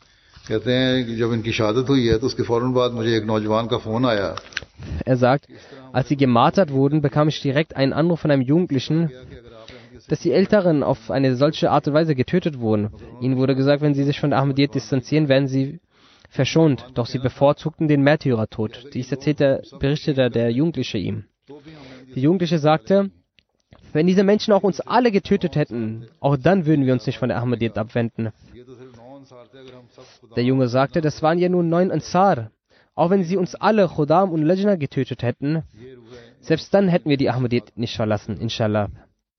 कहते हैं कि जब इनकी शहादत हुई है तो उसके फौरन बाद मुझे एक नौजवान का फोन आया Er sagt, als sie gemartert wurden, bekam ich direkt einen Anruf von einem Jugendlichen, कि अगर आप अहमदियत से dass die Älteren auf eine solche Art und Weise getötet wurden. Ihnen wurde gesagt, wenn sie sich von der Ahmadiyyat distanzieren, werden sie verschont. Doch sie bevorzugten den Märtyrertod. Dies berichtete der Jugendliche ihm. तो भी हम Der Jugendliche sagte, wenn diese Menschen auch uns alle getötet hätten, auch dann würden wir uns nicht von der Ahmadiyyat abwenden. ये तो सिर्फ 9 साल थे अगर हम सब खुदा Der Junge sagte, das waren ja nur 9 Ansar. Auch wenn sie uns alle, Khudam und Lajna, getötet hätten, ये रूह है selbst dann hätten wir die Ahmadiyyat nicht verlassen, inshallah.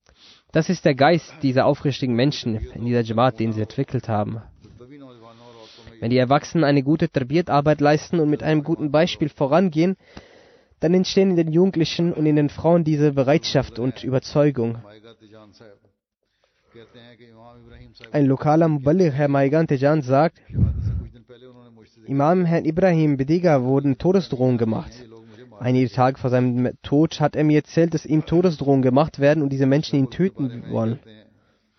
Das ist der Geist dieser aufrichtigen Menschen in dieser Jamaat, den sie entwickelt haben. तभी नौजवानों और औरतों में Wenn die Erwachsenen eine gute Tarbiyat-Arbeit leisten und mit einem guten Beispiel vorangehen, dann entstehen in den Jugendlichen und in den Frauen diese Bereitschaft und Überzeugung. माएगा तिजान साहब कहते हैं कि इमाम इब्राहिम साहब Ein lokaler Muballigh, Herr Maigan Tejan, sagt, शहादत से कुछ दिन पहले उन्होंने मुझसे Imam Herrn Ibrahim Bediga wurden Todesdrohungen gemacht. ये लोग मुझे मार Einige Tage vor seinem Tod hat er mir erzählt, dass ihm Todesdrohungen gemacht werden und diese Menschen ihn töten wollen. देते हैं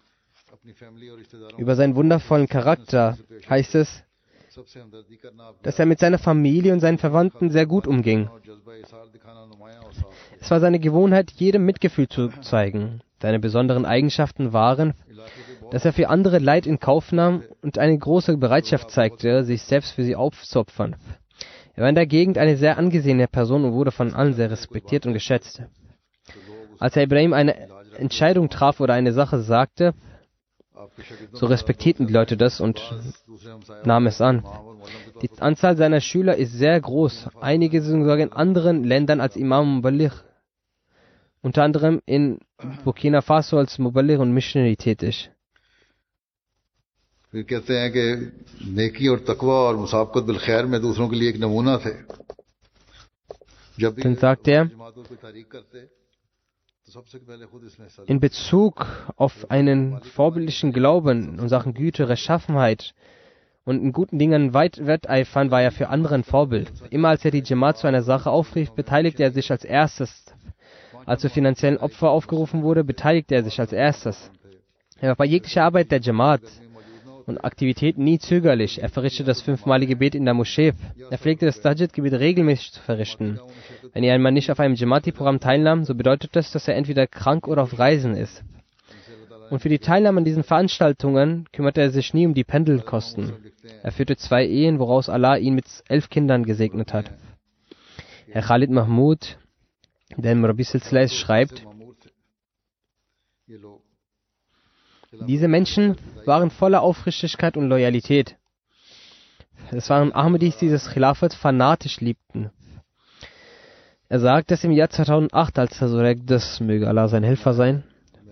अपनी फैमिली और रिश्तेदारों Über seinen wundervollen Charakter heißt es, सबसे हमदर्दी करना आप dass er mit seiner Familie und seinen Verwandten sehr gut umging. और जज्बा इसार दिखाना नुमायां और साफ है। Es war seine Gewohnheit, jedem Mitgefühl zu zeigen. Seine besonderen Eigenschaften waren, इलाके के बहुत dass er für andere Leid in Kauf nahm und eine große Bereitschaft zeigte, sich selbst für sie aufzuopfern. Er war in der Gegend eine sehr angesehene Person und wurde von allen sehr respektiert und geschätzt. Als Ibrahim eine Entscheidung traf oder eine Sache sagte, so respektierten die Leute das und nahmen es an. Die Anzahl seiner Schüler ist sehr groß. Einige sind sogar in anderen Ländern als Imam Muballigh. Unter anderem in Burkina Faso als Muballigh und Missionary tätig. फिर कहते हैं कि नेकी और तकवा और मुसाबकत बिल खैर में दूसरों के लिए एक नमूना थे जब भी Dann sagt er, जमातों की तारीख करते तो सबसे पहले खुद इसमें हिस्सा in Bezug auf einen vorbildlichen Glauben in Sachen Güte, Rechtschaffenheit und in guten Dingen weit wetteifern, war er für andere ein Vorbild. Immer als er die Jamaat zu einer Sache aufrief, beteiligte er sich als erstes. Als zu finanziellen Opfer aufgerufen wurde, beteiligte er sich als erstes. Er war bei jeglicher Arbeit der Jamaat und Aktivitäten nie zögerlich. Er verrichtete das 5-malige Gebet in der Moschee. Er pflegte das Tahajjud-Gebet regelmäßig zu verrichten. Wenn er einmal nicht auf einem Jamaati-Programm teilnahm, so bedeutet das, dass er entweder krank oder auf Reisen ist. Und für die Teilnahme an diesen Veranstaltungen kümmerte er sich nie um die Pendelkosten. Er führte 2 Ehen, woraus Allah ihn mit 11 Kindern gesegnet hat. Herr Khalid Mahmoud, der im Rabbi Silsila schreibt, diese Menschen waren voller Aufrichtigkeit und Loyalität. Es waren Ahmadis, die das Khilafat fanatisch liebten. Er sagt, dass im Jahr 2008, als Hazur Ekdas, möge Allah sein Helfer sein,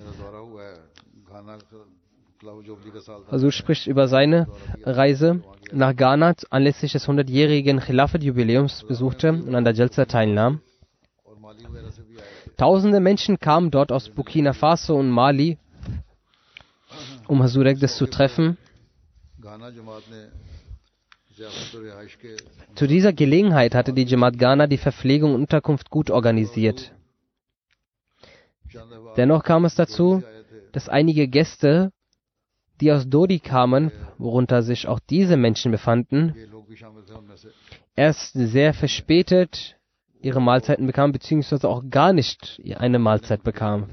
Hazur spricht über seine Reise nach Ghana anlässlich des 100-jährigen Khilafat-Jubiläums besuchte und an der Jalsa teilnahm. Tausende Menschen kamen dort aus Burkina Faso und Mali, um Hazur Ekdas zu treffen. Zu dieser Gelegenheit hatte die Jamaat Ghana die Verpflegung und Unterkunft gut organisiert. Dennoch kam es dazu, dass einige Gäste, die aus Dodi kamen, worunter sich auch diese Menschen befanden, erst sehr verspätet ihre Mahlzeiten bekamen, beziehungsweise auch gar nicht eine Mahlzeit bekamen.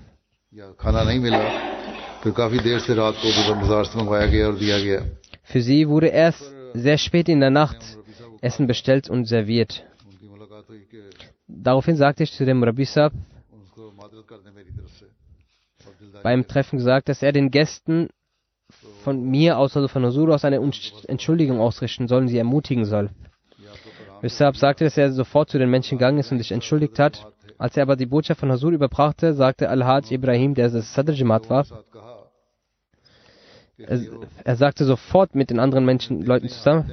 Für sie wurde erst sehr spät in der Nacht Essen bestellt und serviert. Daraufhin sagte ich zu dem Rabbi Sahib beim Treffen gesagt, dass er den Gästen von mir aus, also von Hazur aus, eine Entschuldigung ausrichten soll und sie ermutigen soll. Rabbi Sahib sagte, dass er sofort zu den Menschen gegangen ist und sich entschuldigt hat. Als er aber die Botschaft von Hazur überbrachte, sagte Al-Hajj Ibrahim, der das Sadr Jamaat war, er sagte sofort mit den anderen Leuten zusammen,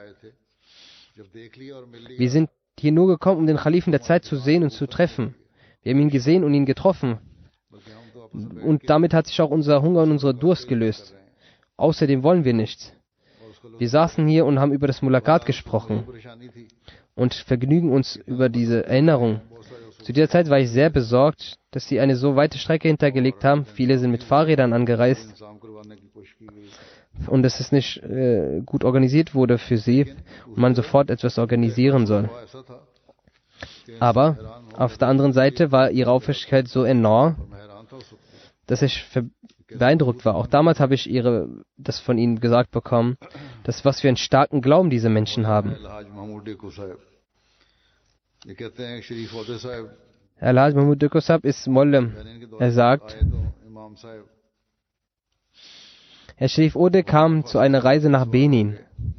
wir sind hier nur gekommen, um den Khalifen der Zeit zu sehen und zu treffen. Wir haben ihn gesehen und ihn getroffen. Und damit hat sich auch unser Hunger und unser Durst gelöst. Außerdem wollen wir nichts. Wir saßen hier und haben über das Mulakat gesprochen und vergnügen uns über diese Erinnerung. Zu dieser Zeit war ich sehr besorgt, dass sie eine so weite Strecke hintergelegt haben. Viele sind mit Fahrrädern angereist und dass es nicht gut organisiert wurde für sie und man sofort etwas organisieren soll. Aber auf der anderen Seite war ihre Aufrichtigkeit so enorm, dass ich beeindruckt war. Auch damals habe ich das von ihnen gesagt bekommen, dass was für einen starken Glauben diese Menschen haben. Al-Hajj Mahmoud Deko Sahib ist Mollem. Er sagt, Herr Sharif Ode kam zu einer Reise nach Benin.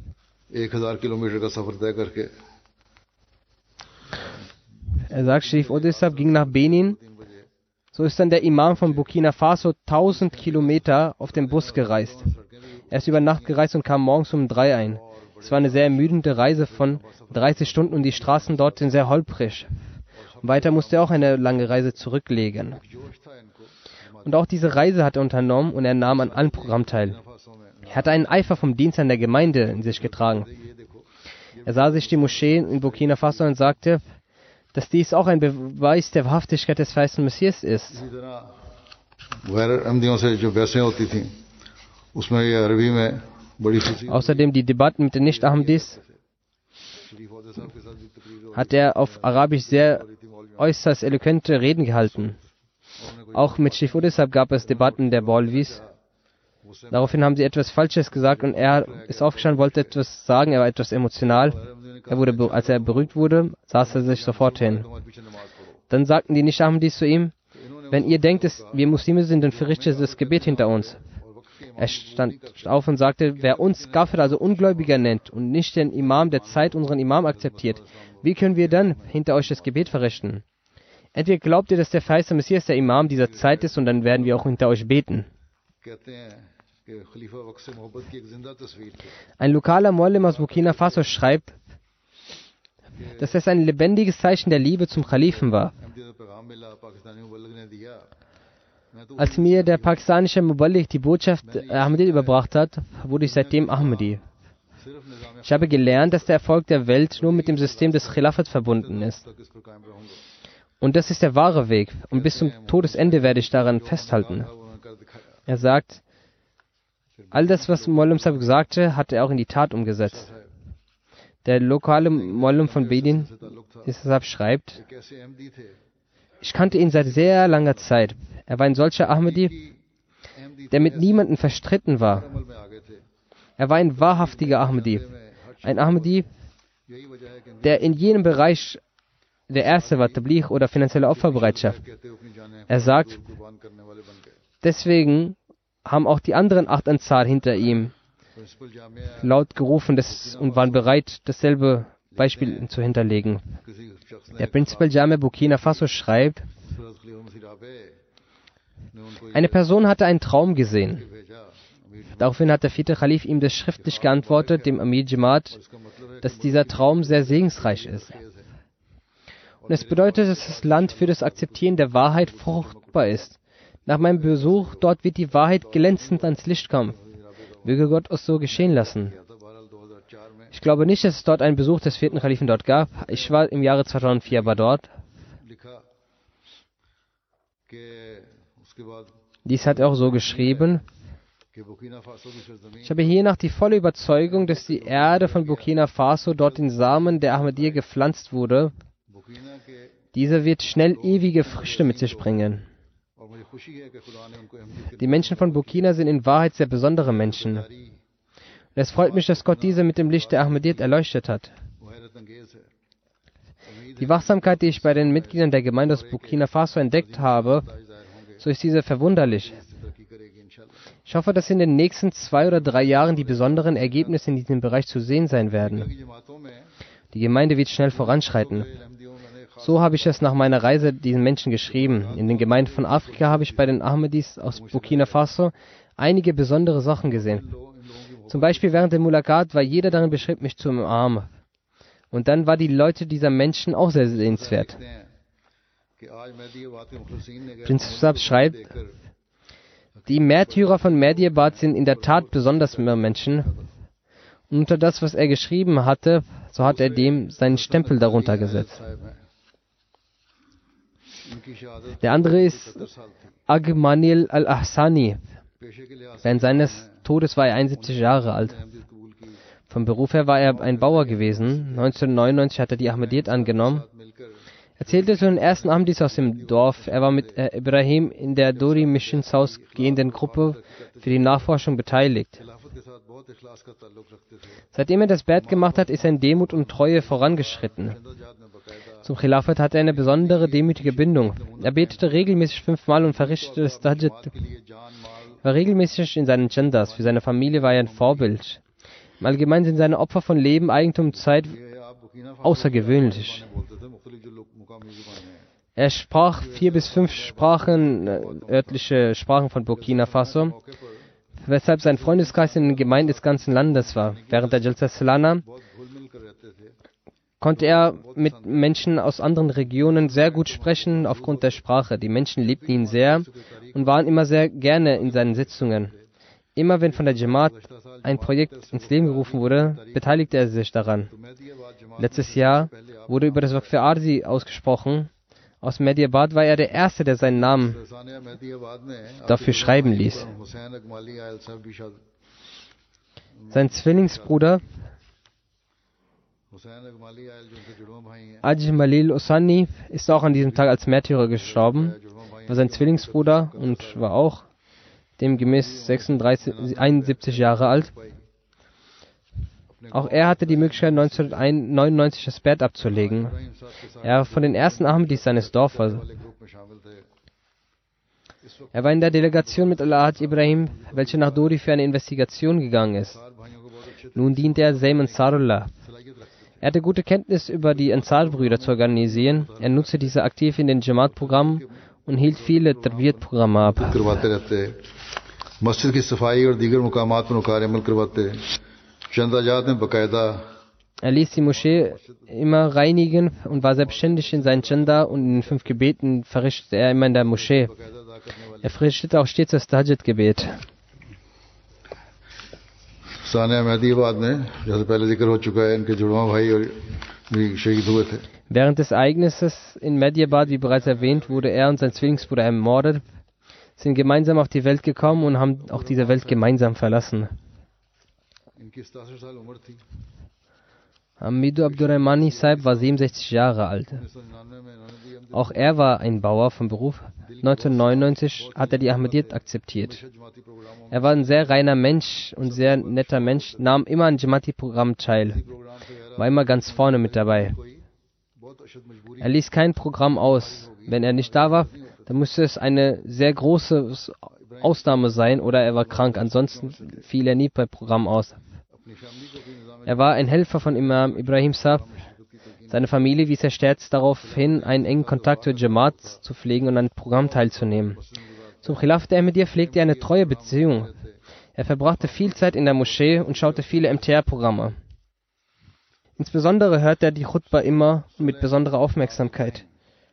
Er sagt, Sharif Ode Sahib ging nach Benin. So ist dann der Imam von Burkina Faso 1000 Kilometer auf dem Bus gereist. Er ist über Nacht gereist und kam morgens um 3 ein. Es war eine sehr ermüdende Reise von 30 Stunden und die Straßen dort sind sehr holprig. Und weiter musste er auch eine lange Reise zurücklegen. Und auch diese Reise hat er unternommen und er nahm an allen Programmen teil. Er hatte einen Eifer vom Dienst an der Gemeinde in sich getragen. Er sah sich die Moscheen in Burkina Faso und sagte, dass dies auch ein Beweis der Wahrhaftigkeit des verheißenen Messias ist. Außerdem die Debatten mit den Nicht-Ahmadis hat er auf Arabisch sehr äußerst eloquente Reden gehalten. Auch mit Sharif Ode Sahib gab es Debatten der Bolvis. Daraufhin haben sie etwas Falsches gesagt und er ist aufgestanden, wollte etwas sagen, er war etwas emotional. Als er beruhigt wurde, saß er sich sofort hin. Dann sagten die Nicht-Ahmadis zu ihm: Wenn ihr denkt, dass wir Muslime sind, dann verrichtet das Gebet hinter uns. Er stand auf und sagte: Wer uns Kafir, also Ungläubiger nennt und nicht den Imam der Zeit, unseren Imam, akzeptiert, wie können wir dann hinter euch das Gebet verrichten? Entweder glaubt ihr, dass der verheißene Messias der Imam dieser Zeit ist, und dann werden wir auch hinter euch beten. Ein lokaler Muallim aus Burkina Faso schreibt, dass es ein lebendiges Zeichen der Liebe zum Khalifen war. Als mir der pakistanische Muballigh die Botschaft Ahmadi überbracht hat, wurde ich seitdem Ahmadi. Ich habe gelernt, dass der Erfolg der Welt nur mit dem System des Khilafat verbunden ist. Und das ist der wahre Weg. Und bis zum Todesende werde ich daran festhalten. Er sagt, all das, was Muallim Sahib sagte, hat er auch in die Tat umgesetzt. Der lokale Muallim von Bedin schreibt, ich kannte ihn seit sehr langer Zeit. Er war ein solcher Ahmadi, der mit niemandem verstritten war. Er war ein wahrhaftiger Ahmadi. Ein Ahmadi, der in jedem Bereich der Erste war, Tabligh oder finanzielle Opferbereitschaft. Er sagt, deswegen haben auch die anderen 8 Ansar hinter ihm laut gerufen und waren bereit, dasselbe Beispiel zu hinterlegen. Der Principal Jame Burkina Faso schreibt, eine Person hatte einen Traum gesehen. Daraufhin hat der 4. Khalif ihm das schriftlich geantwortet, dem Amir Jamaat, dass dieser Traum sehr segensreich ist. Und es bedeutet, dass das Land für das Akzeptieren der Wahrheit fruchtbar ist. Nach meinem Besuch dort wird die Wahrheit glänzend ans Licht kommen. Möge Gott es so geschehen lassen. Ich glaube nicht, dass es dort einen Besuch des 4. Khalifen dort gab. Ich war im Jahre 2004 aber dort. Dies hat er auch so geschrieben. Ich habe hiernach die volle Überzeugung, dass die Erde von Burkina Faso dort in Samen der Ahmadiyya gepflanzt wurde. Dieser wird schnell ewige Früchte mit sich bringen. Die Menschen von Burkina sind in Wahrheit sehr besondere Menschen. Und es freut mich, dass Gott diese mit dem Licht der Ahmadiyyat erleuchtet hat. Die Wachsamkeit, die ich bei den Mitgliedern der Gemeinde aus Burkina Faso entdeckt habe, so ist diese verwunderlich. Ich hoffe, dass in den nächsten 2 oder 3 Jahren die besonderen Ergebnisse in diesem Bereich zu sehen sein werden. Die Gemeinde wird schnell voranschreiten. So habe ich es nach meiner Reise diesen Menschen geschrieben. In den Gemeinden von Afrika habe ich bei den Ahmadis aus Burkina Faso einige besondere Sachen gesehen. Zum Beispiel während der Mulakat war jeder darin bestrebt, mich zu umarmen. Und dann war die Leute dieser Menschen auch sehr sehenswert. Prinz Sahib schreibt, die Märtyrer von Mehdiabad sind in der Tat besonders Menschen. Und unter das, was er geschrieben hatte, so hat er dem seinen Stempel darunter gesetzt. Der andere ist Agmanil al-Ahsani. Während seines Todes war er 71 Jahre alt. Vom Beruf her war er ein Bauer gewesen. 1999 hat er die Ahmadiyyat angenommen. Er zählte zu den ersten Ahmadis aus dem Dorf. Er war mit Ibrahim in der Dori Missionshaus gehenden Gruppe für die Nachforschung beteiligt. Seitdem er das Bett gemacht hat, ist er in Demut und Treue vorangeschritten. Zum Khilafat hatte er eine besondere demütige Bindung. Er betete regelmäßig 5-mal und verrichtete das Tahajjud. Er war regelmäßig in seinen Chandas. Für seine Familie war er ein Vorbild. Im Allgemeinen sind seine Opfer von Leben, Eigentum und Zeit außergewöhnlich. Er sprach 4 bis 5 Sprachen, örtliche Sprachen von Burkina Faso, weshalb sein Freundeskreis in den Gemeinden des ganzen Landes war. Während der Jalsa Salana konnte er mit Menschen aus anderen Regionen sehr gut sprechen aufgrund der Sprache. Die Menschen liebten ihn sehr und waren immer sehr gerne in seinen Sitzungen. Immer wenn von der Jamaat ein Projekt ins Leben gerufen wurde, beteiligte er sich daran. Letztes Jahr wurde über das Waqf Arzi ausgesprochen. Aus Mehdiabad war er der Erste, der seinen Namen dafür schreiben ließ. Sein Zwillingsbruder Ajmalil Osani ist auch an diesem Tag als Märtyrer gestorben. Er war sein Zwillingsbruder und war auch demgemäß 71 Jahre alt. Auch er hatte die Möglichkeit, 1999 das Bett abzulegen. Er war von den ersten Ahmadis seines Dorfes. Er war in der Delegation mit Al-Hajj Ibrahim, welche nach Dori für eine Investigation gegangen ist. Nun dient er Zaim Ansarullah. Er hatte gute Kenntnis über die Ansar-Brüder zu organisieren. Er nutzte diese aktiv in den Jamaat-Programmen und hielt viele Tarbiyat-Programme ab. मस्जिद की सफाई और दीगर मुकामात पर नुकार अमल करवाते चंदाजात में बकायदा Er ließ die Moschee immer reinigen und war selbstständig in seinen Chanda und in den 5 Gebeten verrichtete er immer in der Moschee. Er verrichtete auch stets das Tahajjud-Gebet. Sania मेहदीबाद में जैसे पहले जिक्र हो चुका है इनके जुड़वा भाई और भी शहीद हुए थे Während des Ereignisses in Mediabad, wie bereits erwähnt, wurde er und sein Zwillingsbruder ermordet, sind gemeinsam auf die Welt gekommen und haben auch diese Welt gemeinsam verlassen. इनकी 67 साल उम्र थी Hamidu Abdurrahmani Saib war 67 Jahre alt. 1999 में इन्होंने भी Auch er war ein Bauer von Beruf. 1999 hat er die Ahmadiyyat akzeptiert. जमाती प्रोग्रामों Er war ein sehr reiner Mensch und sehr netter Mensch, nahm immer an Jamati-Programmen teil, programme से war immer ganz vorne mit dabei. कोई बहुत अशद मजबूरी Er ließ kein Programm aus. Wenn er nicht da war, dann musste es eine sehr große Ausnahme sein oder er war krank. Ansonsten fiel er nie bei Programm aus. अपनी family को भी निजाम Er war ein Helfer von Imam Ibrahim Saab. Seine Familie wies er stets darauf hin, einen engen Kontakt zur Jamaat zu pflegen und an Programm teilzunehmen. Zum Khilaf der Ahmadiyya pflegte er eine treue Beziehung. Er verbrachte viel Zeit in der Moschee und schaute viele MTR-Programme. Insbesondere hörte er die Khutbah immer und mit besonderer Aufmerksamkeit.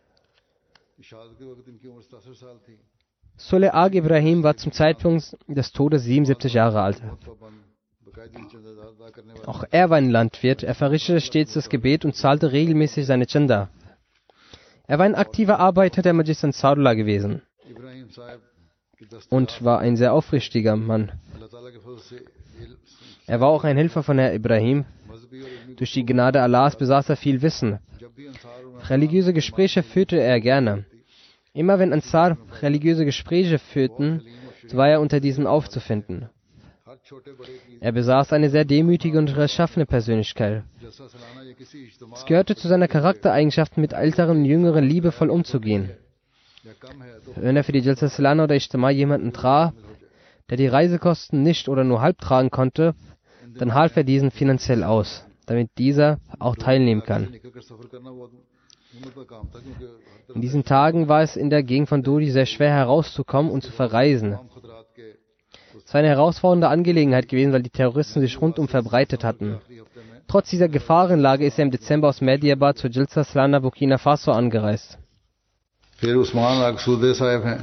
शहादत के वक्त इनकी उम्र 67 साल थी Soleh Ag Ibrahim war zum Zeitpunkt des Todes 77 Jahre alt. पाबंद बकायदी चंदादार अदा करने वाला Auch er war ein Landwirt, er verrichtete stets das Gebet und zahlte regelmäßig seine Chanda. Er war ein aktiver Arbeiter der Majlis Ansarullah gewesen Ibrahim साहब की दस्त und war ein sehr aufrichtiger Mann. अल्लाह ताला के फजल से Er war auch ein Helfer von Herr Ibrahim. मजहबी और इल्मी Durch die Gnade Allahs besaß er viel Wissen. जब भी अंसार और Religiöse Gespräche führte er gerne. Immer wenn Ansar religiöse Gespräche führten, so war er unter diesen aufzufinden. हर छोटे बड़े की Er besaß eine sehr demütige und rechtschaffene Persönlichkeit. जलसा सालाना या किसी इज्तिमा Es gehörte zu seiner Charaktereigenschaften, mit Älteren und Jüngeren liebevoll umzugehen. या कम है तो Wenn er für die Jalsa Salana oder Ijtima jemanden traf, der die Reisekosten nicht oder nur halb tragen konnte, dann half er diesen finanziell aus, damit dieser auch teilnehmen kann. निकल कर सफर करना बहुत हिम्मत का काम था क्योंकि हर In diesen Tagen war es in der Gegend von Dodi sehr schwer herauszukommen und zu verreisen. तमाम खतरात के Es war eine herausfordernde Angelegenheit gewesen, weil die Terroristen sich rundum verbreitet hatten. आखिरी हफ्ते में Trotz dieser Gefahrenlage ist er im Dezember aus Mediabad zur Jalsa Salana Burkina Faso angereist. फिर उस्मान अकसूदे साहब हैं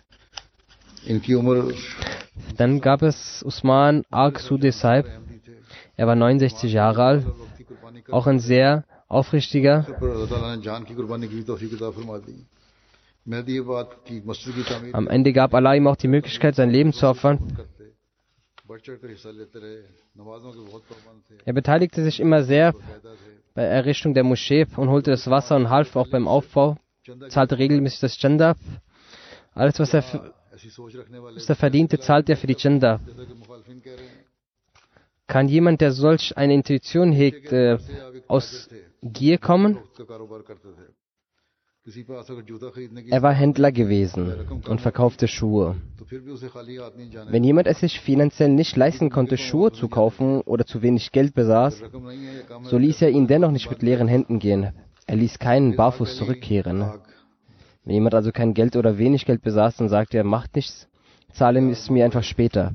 इनकी उम्र Dann gab es Usman Ag Sude Saib. Ahmadi थे Er war 69 Jahre alt, वक्त की कुर्बानी कर auch ein sehr aufrichtiger. पर अल्लाह ताला ने जान की कुर्बानी की तौफीक अता फरमा दी मेहदीबाद की मस्जिद की तामीर Am Ende gab Allah ihm auch die Möglichkeit, sein Leben zu opfern. करते बढ़ चढ़ कर हिस्सा लेते रहे नमाजों के बहुत पाबंद थे Er beteiligte sich immer sehr कायदा थे bei der Errichtung der Moschee und holte das Wasser und half auch beim Aufbau, zahlte regelmäßig das Chanda. Alles, was ऐसी सोच रखने वाले er verdiente, zahlte er für die Chanda. जैसा कि मुखालफिन कह रहे हैं Kann jemand, der solch eine Intuition hegt, aus Gier kommen? वक्त का कारोबार करते थे किसी पास अगर जूता खरीदने की Er war Händler gewesen und verkaufte Schuhe. तो फिर भी उसे खाली हाथ नहीं जाने Wenn jemand es sich finanziell nicht leisten konnte, Schuhe zu kaufen oder zu wenig Geld besaß, रकम नहीं है या कम है so ließ er ihn dennoch nicht mit leeren Händen gehen. Er ließ keinen barfuß zurückkehren. Wenn jemand also kein Geld oder wenig Geld besaß, dann sagte er, macht nichts, zahle es mir einfach später.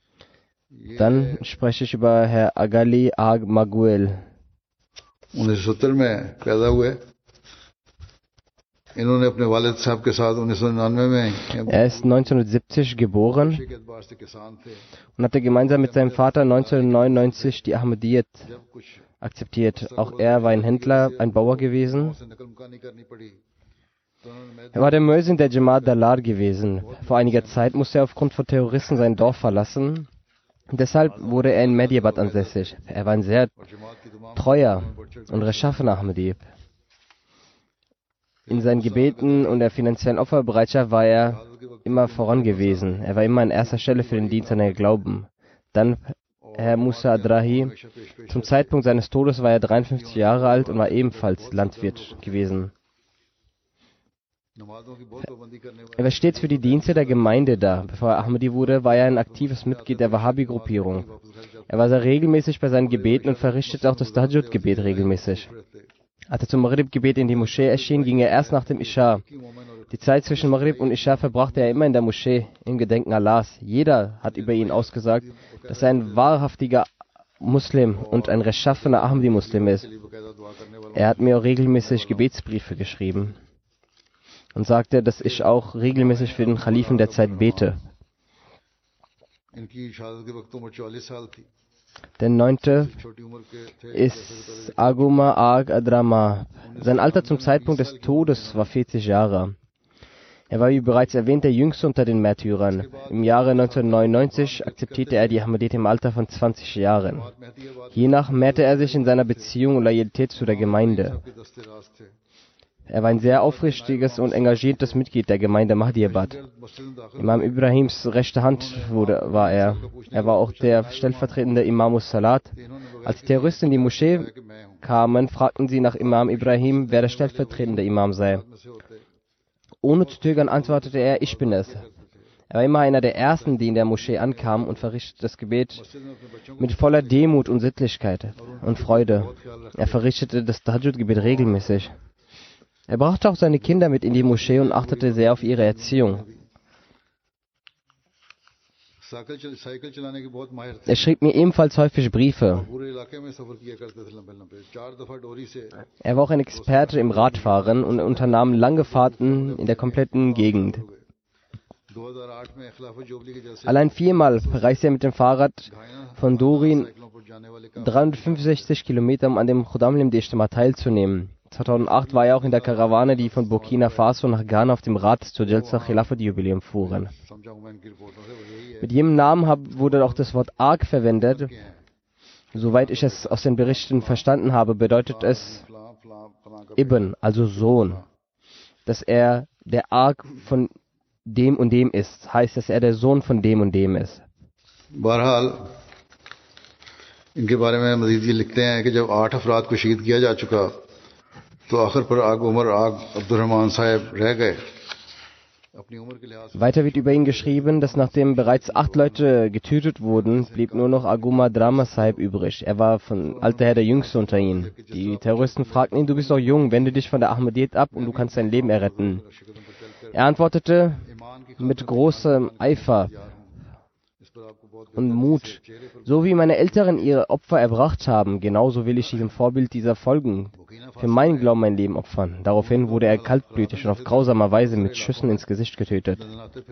Dann spreche ich über Herr Agali Ag Maguel. 1970 में पैदा हुए इन्होंने अपने वालिद साहब के साथ 1999 में Er ist 1970 geboren के एतबार से किसान थे und hatte gemeinsam mit seinem Vater 1999 die Ahmadiyyat जब कुछ akzeptiert. Auch er war ein Händler, ein Bauer gewesen. से नकल मुकानी करनी पड़ी तो उन्होंने Er war der Mösin der Jamaat Dalar gewesen. Vor einiger Zeit musste er aufgrund von Terroristen sein Dorf verlassen. Deshalb wurde er in Mediabad ansässig. Er war ein sehr जमात की तमाम treuer und rechtschaffener Ahmadi. In seinen Gebeten und der finanziellen Opferbereitschaft war er immer voran gewesen. Er war immer an erster Stelle für den Dienst seiner Glauben. Dann Herr Musa Adrahi. Zum Zeitpunkt seines Todes war er 53 Jahre alt und war ebenfalls Landwirt gewesen. Er war stets für die Dienste der Gemeinde da. Bevor er Ahmadi wurde, war er ein aktives Mitglied der Wahhabi-Gruppierung. Er war sehr regelmäßig bei seinen Gebeten und verrichtete auch das Tahajjud-Gebet regelmäßig. Als er zum Maghrib-Gebet in die Moschee erschien, ging er erst nach dem Isha. Die Zeit zwischen Maghrib und Isha verbrachte er immer in der Moschee, im Gedenken Allahs. Jeder hat über ihn ausgesagt, dass er ein wahrhaftiger Muslim und ein rechtschaffener Ahmadi-Muslim ist. Er hat mir auch regelmäßig Gebetsbriefe geschrieben und sagte, dass ich auch regelmäßig für den Khalifen der Zeit bete. Der 9. ist Aguma Ag Adrama. Sein Alter zum Zeitpunkt des Todes war 40 Jahre. Er war, wie bereits erwähnt, der Jüngste unter den Märtyrern. Im Jahre 1999 akzeptierte er die Ahmadiyya im Alter von 20 Jahren. Hiernach mehrte er sich in seiner Beziehung und Loyalität zu der Gemeinde. Er war ein sehr aufrichtiges und engagiertes Mitglied der Gemeinde Mahdiabad. Imam Ibrahims rechte Hand war er. Er war auch der stellvertretende Imam Salat. Als die Terroristen in die Moschee kamen, fragten sie nach Imam Ibrahim, wer der stellvertretende Imam sei. Ohne zu zögern antwortete er, ich bin es. Er war immer einer der Ersten, die in der Moschee ankamen und verrichtete das Gebet mit voller Demut und Sittlichkeit und Freude. Er verrichtete das Tahajjud-Gebet regelmäßig. Er brachte auch seine Kinder mit in die Moschee und achtete sehr auf ihre Erziehung. Er schrieb mir ebenfalls häufig Briefe. Er war auch ein Experte im Radfahren und unternahm lange Fahrten in der kompletten Gegend. Allein 4-mal reiste er mit dem Fahrrad von Dorin 365 Kilometer, um an dem Khudamlim-Ijtima teilzunehmen. 2008 war er auch in der Karawane, die von Burkina Faso nach Ghana auf dem Rad zur Jalsa Khilafat-Jubiläum fuhren. Mit jedem Namen wurde auch das Wort Ark verwendet. Soweit ich es aus den Berichten verstanden habe, bedeutet es Ibn, also Sohn. Dass er der Ark von dem und dem ist, heißt, dass er der Sohn von dem und dem ist. बहरहाल इनके बारे में मजीद ये लिखते हैं कि जब 8 अफराद को शहीद किया जा चुका तो आखिर पर आग उमर आग अब्दुर्रहमान साहब रह गए. Weiter wird über ihn geschrieben, dass nachdem bereits 8 Leute getötet wurden, blieb nur noch Aguma Drama Sahib übrig. Er war von Alter her der Jüngste unter ihnen. Die Terroristen fragten ihn, du bist doch jung, wende dich von der Ahmadiyyat ab und du kannst dein Leben erretten. Er antwortete mit großem Eifer und Mut. So wie meine Eltern ihre Opfer erbracht haben, genauso will ich diesem Vorbild dieser folgen, für meinen Glauben mein Leben opfern. Daraufhin wurde er kaltblütig und auf grausamer Weise mit Schüssen ins Gesicht getötet.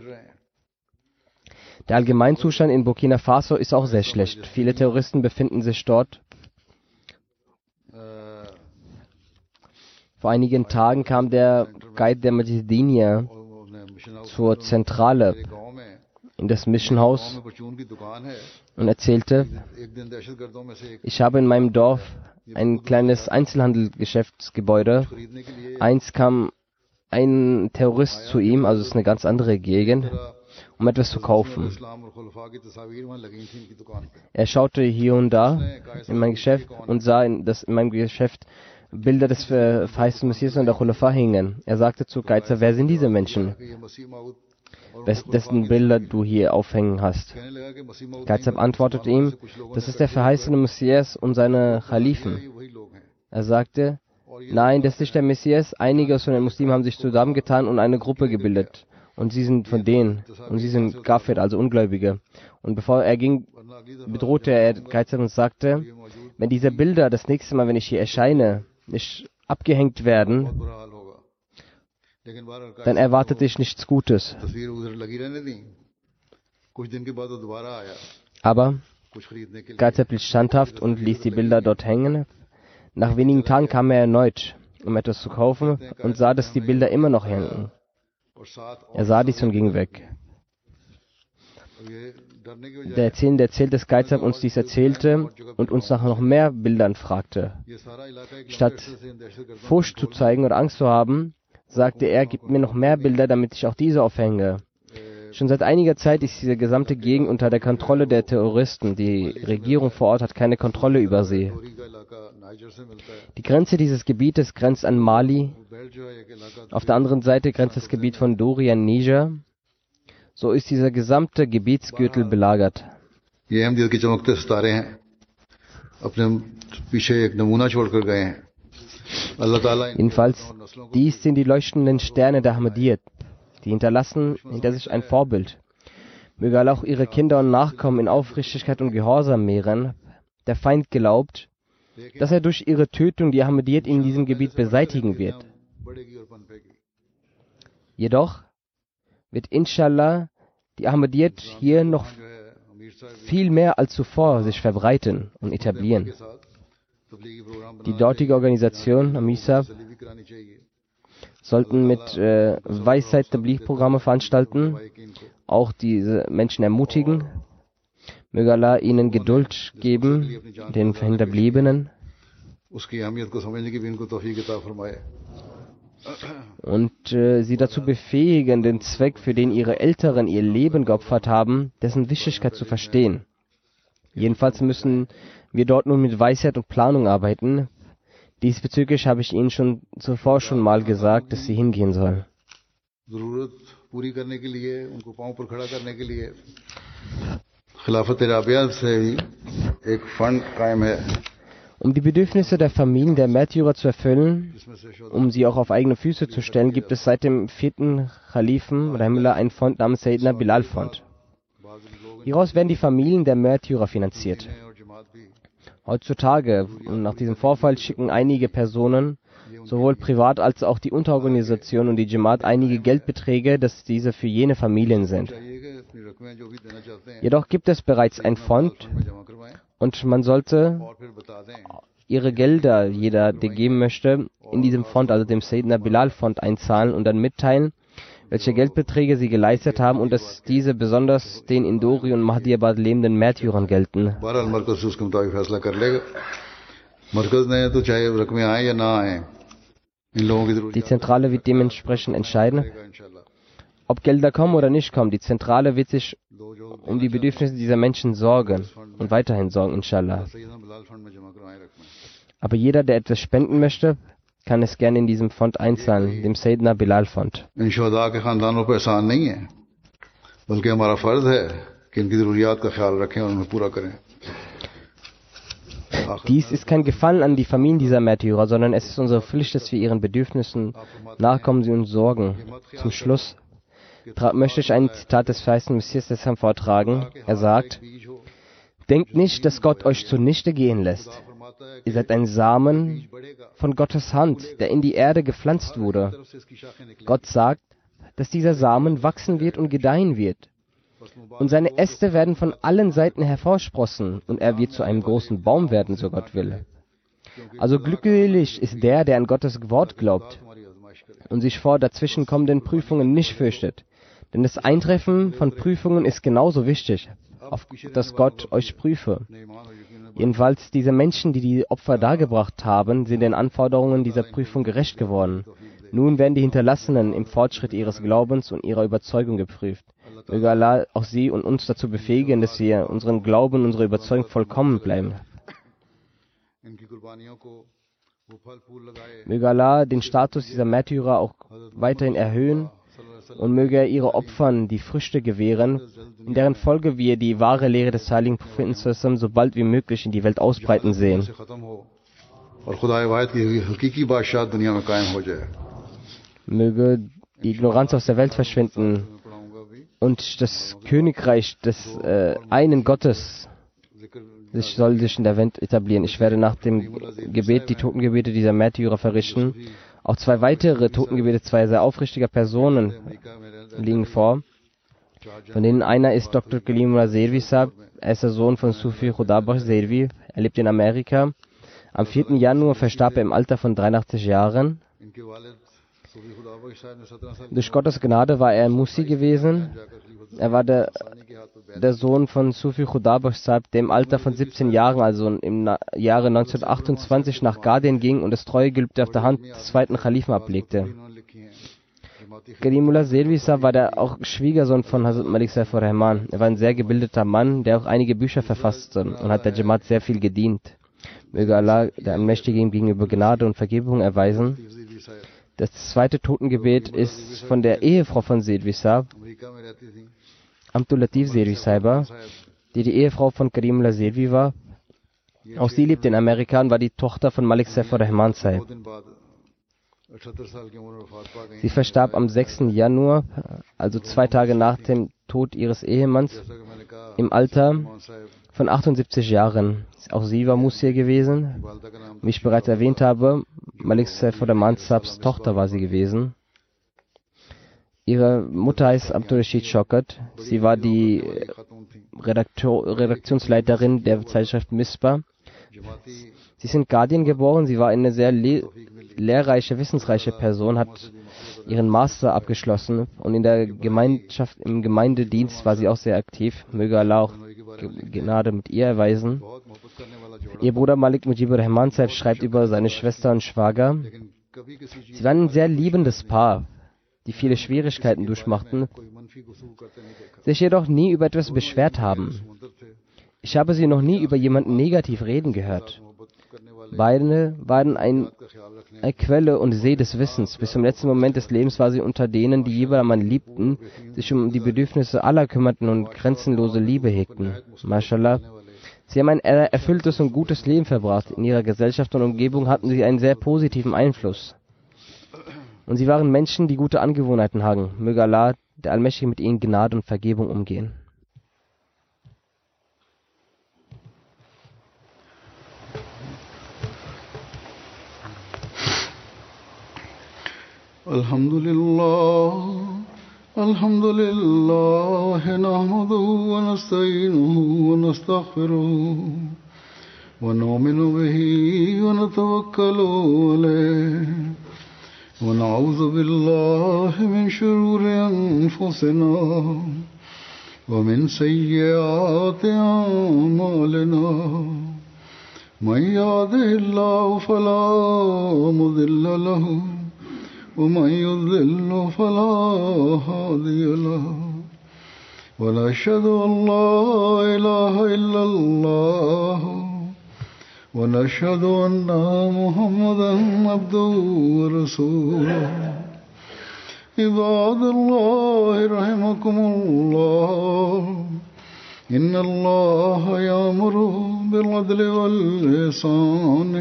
Der Allgemeinzustand in Burkina Faso ist auch sehr schlecht. Viele Terroristen befinden sich dort. Vor einigen Tagen kam der Guide der Majidiniya zur Zentrale in das Missionhaus und erzählte, ich habe in meinem Dorf ein kleines Einzelhandelsgeschäftsgebäude. Einst kam ein Terrorist zu ihm, also es ist eine ganz andere Gegend, um etwas zu kaufen. Er schaute hier und da in mein Geschäft und sah, dass in meinem Geschäft Bilder des verheißten Messias und der Khulafa hingen. Er sagte zu Geizer, wer sind diese Menschen, dessen Bilder du hier aufhängen hast? Geizer antwortete ihm, das ist der verheißene Messias und seine Khalifen. Er sagte, nein, das ist nicht der Messias. Einige aus den Muslimen haben sich zusammengetan und eine Gruppe gebildet. Und sie sind von denen. Und sie sind Kafir, also Ungläubige. Und bevor er ging, bedrohte er Geizer und sagte, wenn diese Bilder das nächste Mal, wenn ich hier erscheine, nicht abgehängt werden, dann erwartet dich nichts Gutes. Aber Geizer blieb standhaft und ließ die Bilder dort hängen. Nach wenigen Tagen kam er erneut, um etwas zu kaufen, und sah, dass die Bilder immer noch hängen. Er sah dies und ging weg. Der Erzählende erzählt, dass Geizer uns dies erzählte und uns nach noch mehr Bildern fragte. Statt Furcht zu zeigen oder Angst zu haben, sagte er, gib mir noch mehr Bilder, damit ich auch diese aufhänge. Schon seit einiger Zeit ist diese gesamte Gegend unter der Kontrolle der Terroristen. Die Regierung vor Ort hat keine Kontrolle über sie. Die Grenze dieses Gebietes grenzt an Mali. Auf der anderen Seite grenzt das Gebiet von Dori an Niger. So ist dieser gesamte Gebietsgürtel belagert. ये अहमदियत के चमकते सितारे हैं अपने पीछे एक नमूना छोड़कर गए हैं अल्लाह ताला Jedenfalls, dies sind die leuchtenden Sterne der Ahmadiyyat. Die hinterlassen hinter sich ein Vorbild. Möge Allah auch ihre Kinder und Nachkommen in Aufrichtigkeit und Gehorsam mehren. Der Feind glaubt, dass er durch ihre Tötung die Ahmadiyyat in diesem Gebiet beseitigen wird. Jedoch wird inshallah die Ahmadiyyat hier noch viel mehr als zuvor sich verbreiten und etablieren. Die dortige Organisation, Amisab, sollten mit Weisheit-Tabligh-Programme veranstalten, auch diese Menschen ermutigen. Möge Allah ihnen Geduld geben, den Hinterbliebenen, und sie dazu befähigen, den Zweck, für den ihre Älteren ihr Leben geopfert haben, dessen Wichtigkeit zu verstehen. Jedenfalls müssen wir dort nun mit Weisheit und Planung arbeiten. Diesbezüglich habe ich Ihnen zuvor schon mal gesagt, dass Sie hingehen sollen. Um die Bedürfnisse der Familien der Märtyrer zu erfüllen, um sie auch auf eigene Füße zu stellen, gibt es seit dem 4. Khalifen Rahimullah einen Fond namens Sayyidina Bilal Fond. Hieraus werden die Familien der Märtyrer finanziert. Heutzutage, und nach diesem Vorfall, schicken einige Personen, sowohl privat als auch die Unterorganisation und die Jamaat, einige Geldbeträge, dass diese für jene Familien sind. Jedoch gibt es bereits ein Fond und man sollte ihre Gelder, jeder, der geben möchte, in diesem Fond, also dem Sayyidina Bilal Fond, einzahlen und dann mitteilen, welche Geldbeträge sie geleistet haben und dass diese besonders den in Dori und Mahdiabad lebenden Märtyrern gelten. Die Zentrale wird dementsprechend entscheiden, ob Gelder kommen oder nicht kommen. Die Zentrale wird sich um die Bedürfnisse dieser Menschen sorgen und weiterhin sorgen, inshallah. Aber jeder, der etwas spenden möchte, kann es gerne in diesem Fond einzahlen, dem Sayyidina Bilal Fond. Dies ist kein Gefallen an die Familien dieser Märtyrer, sondern es ist unsere Pflicht, dass wir ihren Bedürfnissen nachkommen, sie uns sorgen. Zum Schluss möchte ich ein Zitat des verheißenen Messias deshalb vortragen. Er sagt: Denkt nicht, dass Gott euch zunichte gehen lässt. Ihr seid ein Samen von Gottes Hand, der in die Erde gepflanzt wurde. Gott sagt, dass dieser Samen wachsen wird und gedeihen wird. Und seine Äste werden von allen Seiten hervorsprossen und er wird zu einem großen Baum werden, so Gott will. Also glücklich ist der, der an Gottes Wort glaubt und sich vor dazwischenkommenden Prüfungen nicht fürchtet. Denn das Eintreffen von Prüfungen ist genauso wichtig, auf dass Gott euch prüfe. Jedenfalls, diese Menschen, die die Opfer dargebracht haben, sind den Anforderungen dieser Prüfung gerecht geworden. Nun werden die Hinterlassenen im Fortschritt ihres Glaubens und ihrer Überzeugung geprüft. Möge Allah auch sie und uns dazu befähigen, dass wir unseren Glauben und unsere Überzeugung vollkommen bleiben. Möge Allah den Status dieser Märtyrer auch weiterhin erhöhen und möge er ihre Opfern die Früchte gewähren, in deren Folge wir die wahre Lehre des heiligen Propheten so bald wie möglich in die Welt ausbreiten sehen. Möge die Ignoranz aus der Welt verschwinden und das Königreich des einen Gottes soll sich in der Welt etablieren. Ich werde nach dem Gebet die Totengebete dieser Märtyrer verrichten. Auch zwei weitere Totengebete zweier sehr aufrichtiger Personen liegen vor. Von denen einer ist Dr. Kalimullah Zervi Sahib. Er ist der Sohn von Sufi Khudabakhsh Zervi. Er lebt in Amerika. Am 4. Januar verstarb er im Alter von 83 Jahren. Durch Gottes Gnade war er Musi gewesen. Er war der Sohn von Sufi Khudabakhsh Sahib, der im Alter von 17 Jahren, also im Jahre 1928, nach Gardien ging und das Treuegelübde auf der Hand des 2. Khalifen ablegte. Karimullah Selvi Sahib war der auch Schwiegersohn von Hazrat Malik Saifur Rahman. Er war ein sehr gebildeter Mann, der auch einige Bücher verfasste und hat der Jamaat sehr viel gedient. Möge Allah, der Allmächtige, ihm gegenüber Gnade und Vergebung erweisen. Das zweite Totengebet ist von der Ehefrau von Selvi Sahib, Abdul Latif Selvi Sahiba, die Ehefrau von Karimullah Selvi war. Auch sie lebte in Amerika und war die Tochter von Malik Saifur Rahman Sahib. Sie verstarb am 6. Januar, also 2 Tage nach dem Tod ihres Ehemanns, im Alter von 78 Jahren. Auch sie war Musir gewesen. Wie ich bereits erwähnt habe, Malik Saifur Rahman Sahibs Tochter war sie gewesen. Ihre Mutter heißt Abdul Rashid Shaukat. Sie war die Redaktionsleiterin der Zeitschrift Misbah. Sie ist in Guardian geboren. Sie war eine sehr lehrreiche, wissensreiche Person, hat ihren Master abgeschlossen und in der Gemeinschaft, im Gemeindedienst war sie auch sehr aktiv. Möge Allah auch Gnade mit ihr erweisen. Ihr Bruder Malik Mujibur Rahman Sahib schreibt über seine Schwester und Schwager. Sie waren ein sehr liebendes Paar, die viele Schwierigkeiten durchmachten, sich jedoch nie über etwas beschwert haben. Ich habe sie noch nie über jemanden negativ reden gehört. Beide waren eine Quelle und See des Wissens. Bis zum letzten Moment des Lebens war sie unter denen, die jedermann liebten, sich um die Bedürfnisse aller kümmerten und grenzenlose Liebe hegten. Mashallah. Sie haben ein erfülltes und gutes Leben verbracht. In ihrer Gesellschaft und Umgebung hatten sie einen sehr positiven Einfluss. Und sie waren Menschen, die gute Angewohnheiten hatten. Möge Allah, der Allmächtige, mit ihnen Gnade und Vergebung umgehen. Alhamdulillah, nahmaduhu wa nasta'inuhu wa nastaghfiruh wa nu'minu bihi wa natawakkalu alayhi wa na'udhu billahi min shururi anfusina wa min sayyiati a'malina. Man yahdihillahu fala mudilla lahu ومن يضلل فلا هادي له ونشهد أن لا إله إلا الله ونشهد أن محمدا عبده ورسوله عباد الله رحمكم الله إن الله يأمر بالعدل والإحسان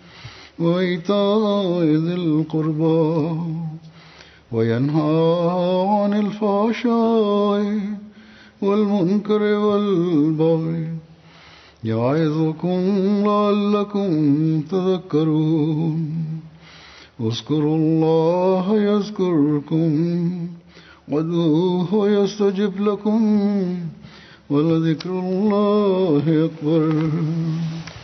وإيتاء ذي القربى وينهى عن الفحشاء والمنكر والبغي يعظكم لعلكم تذكرون اذكروا الله يذكركم وادعوه يستجب لكم ولذكر الله أكبر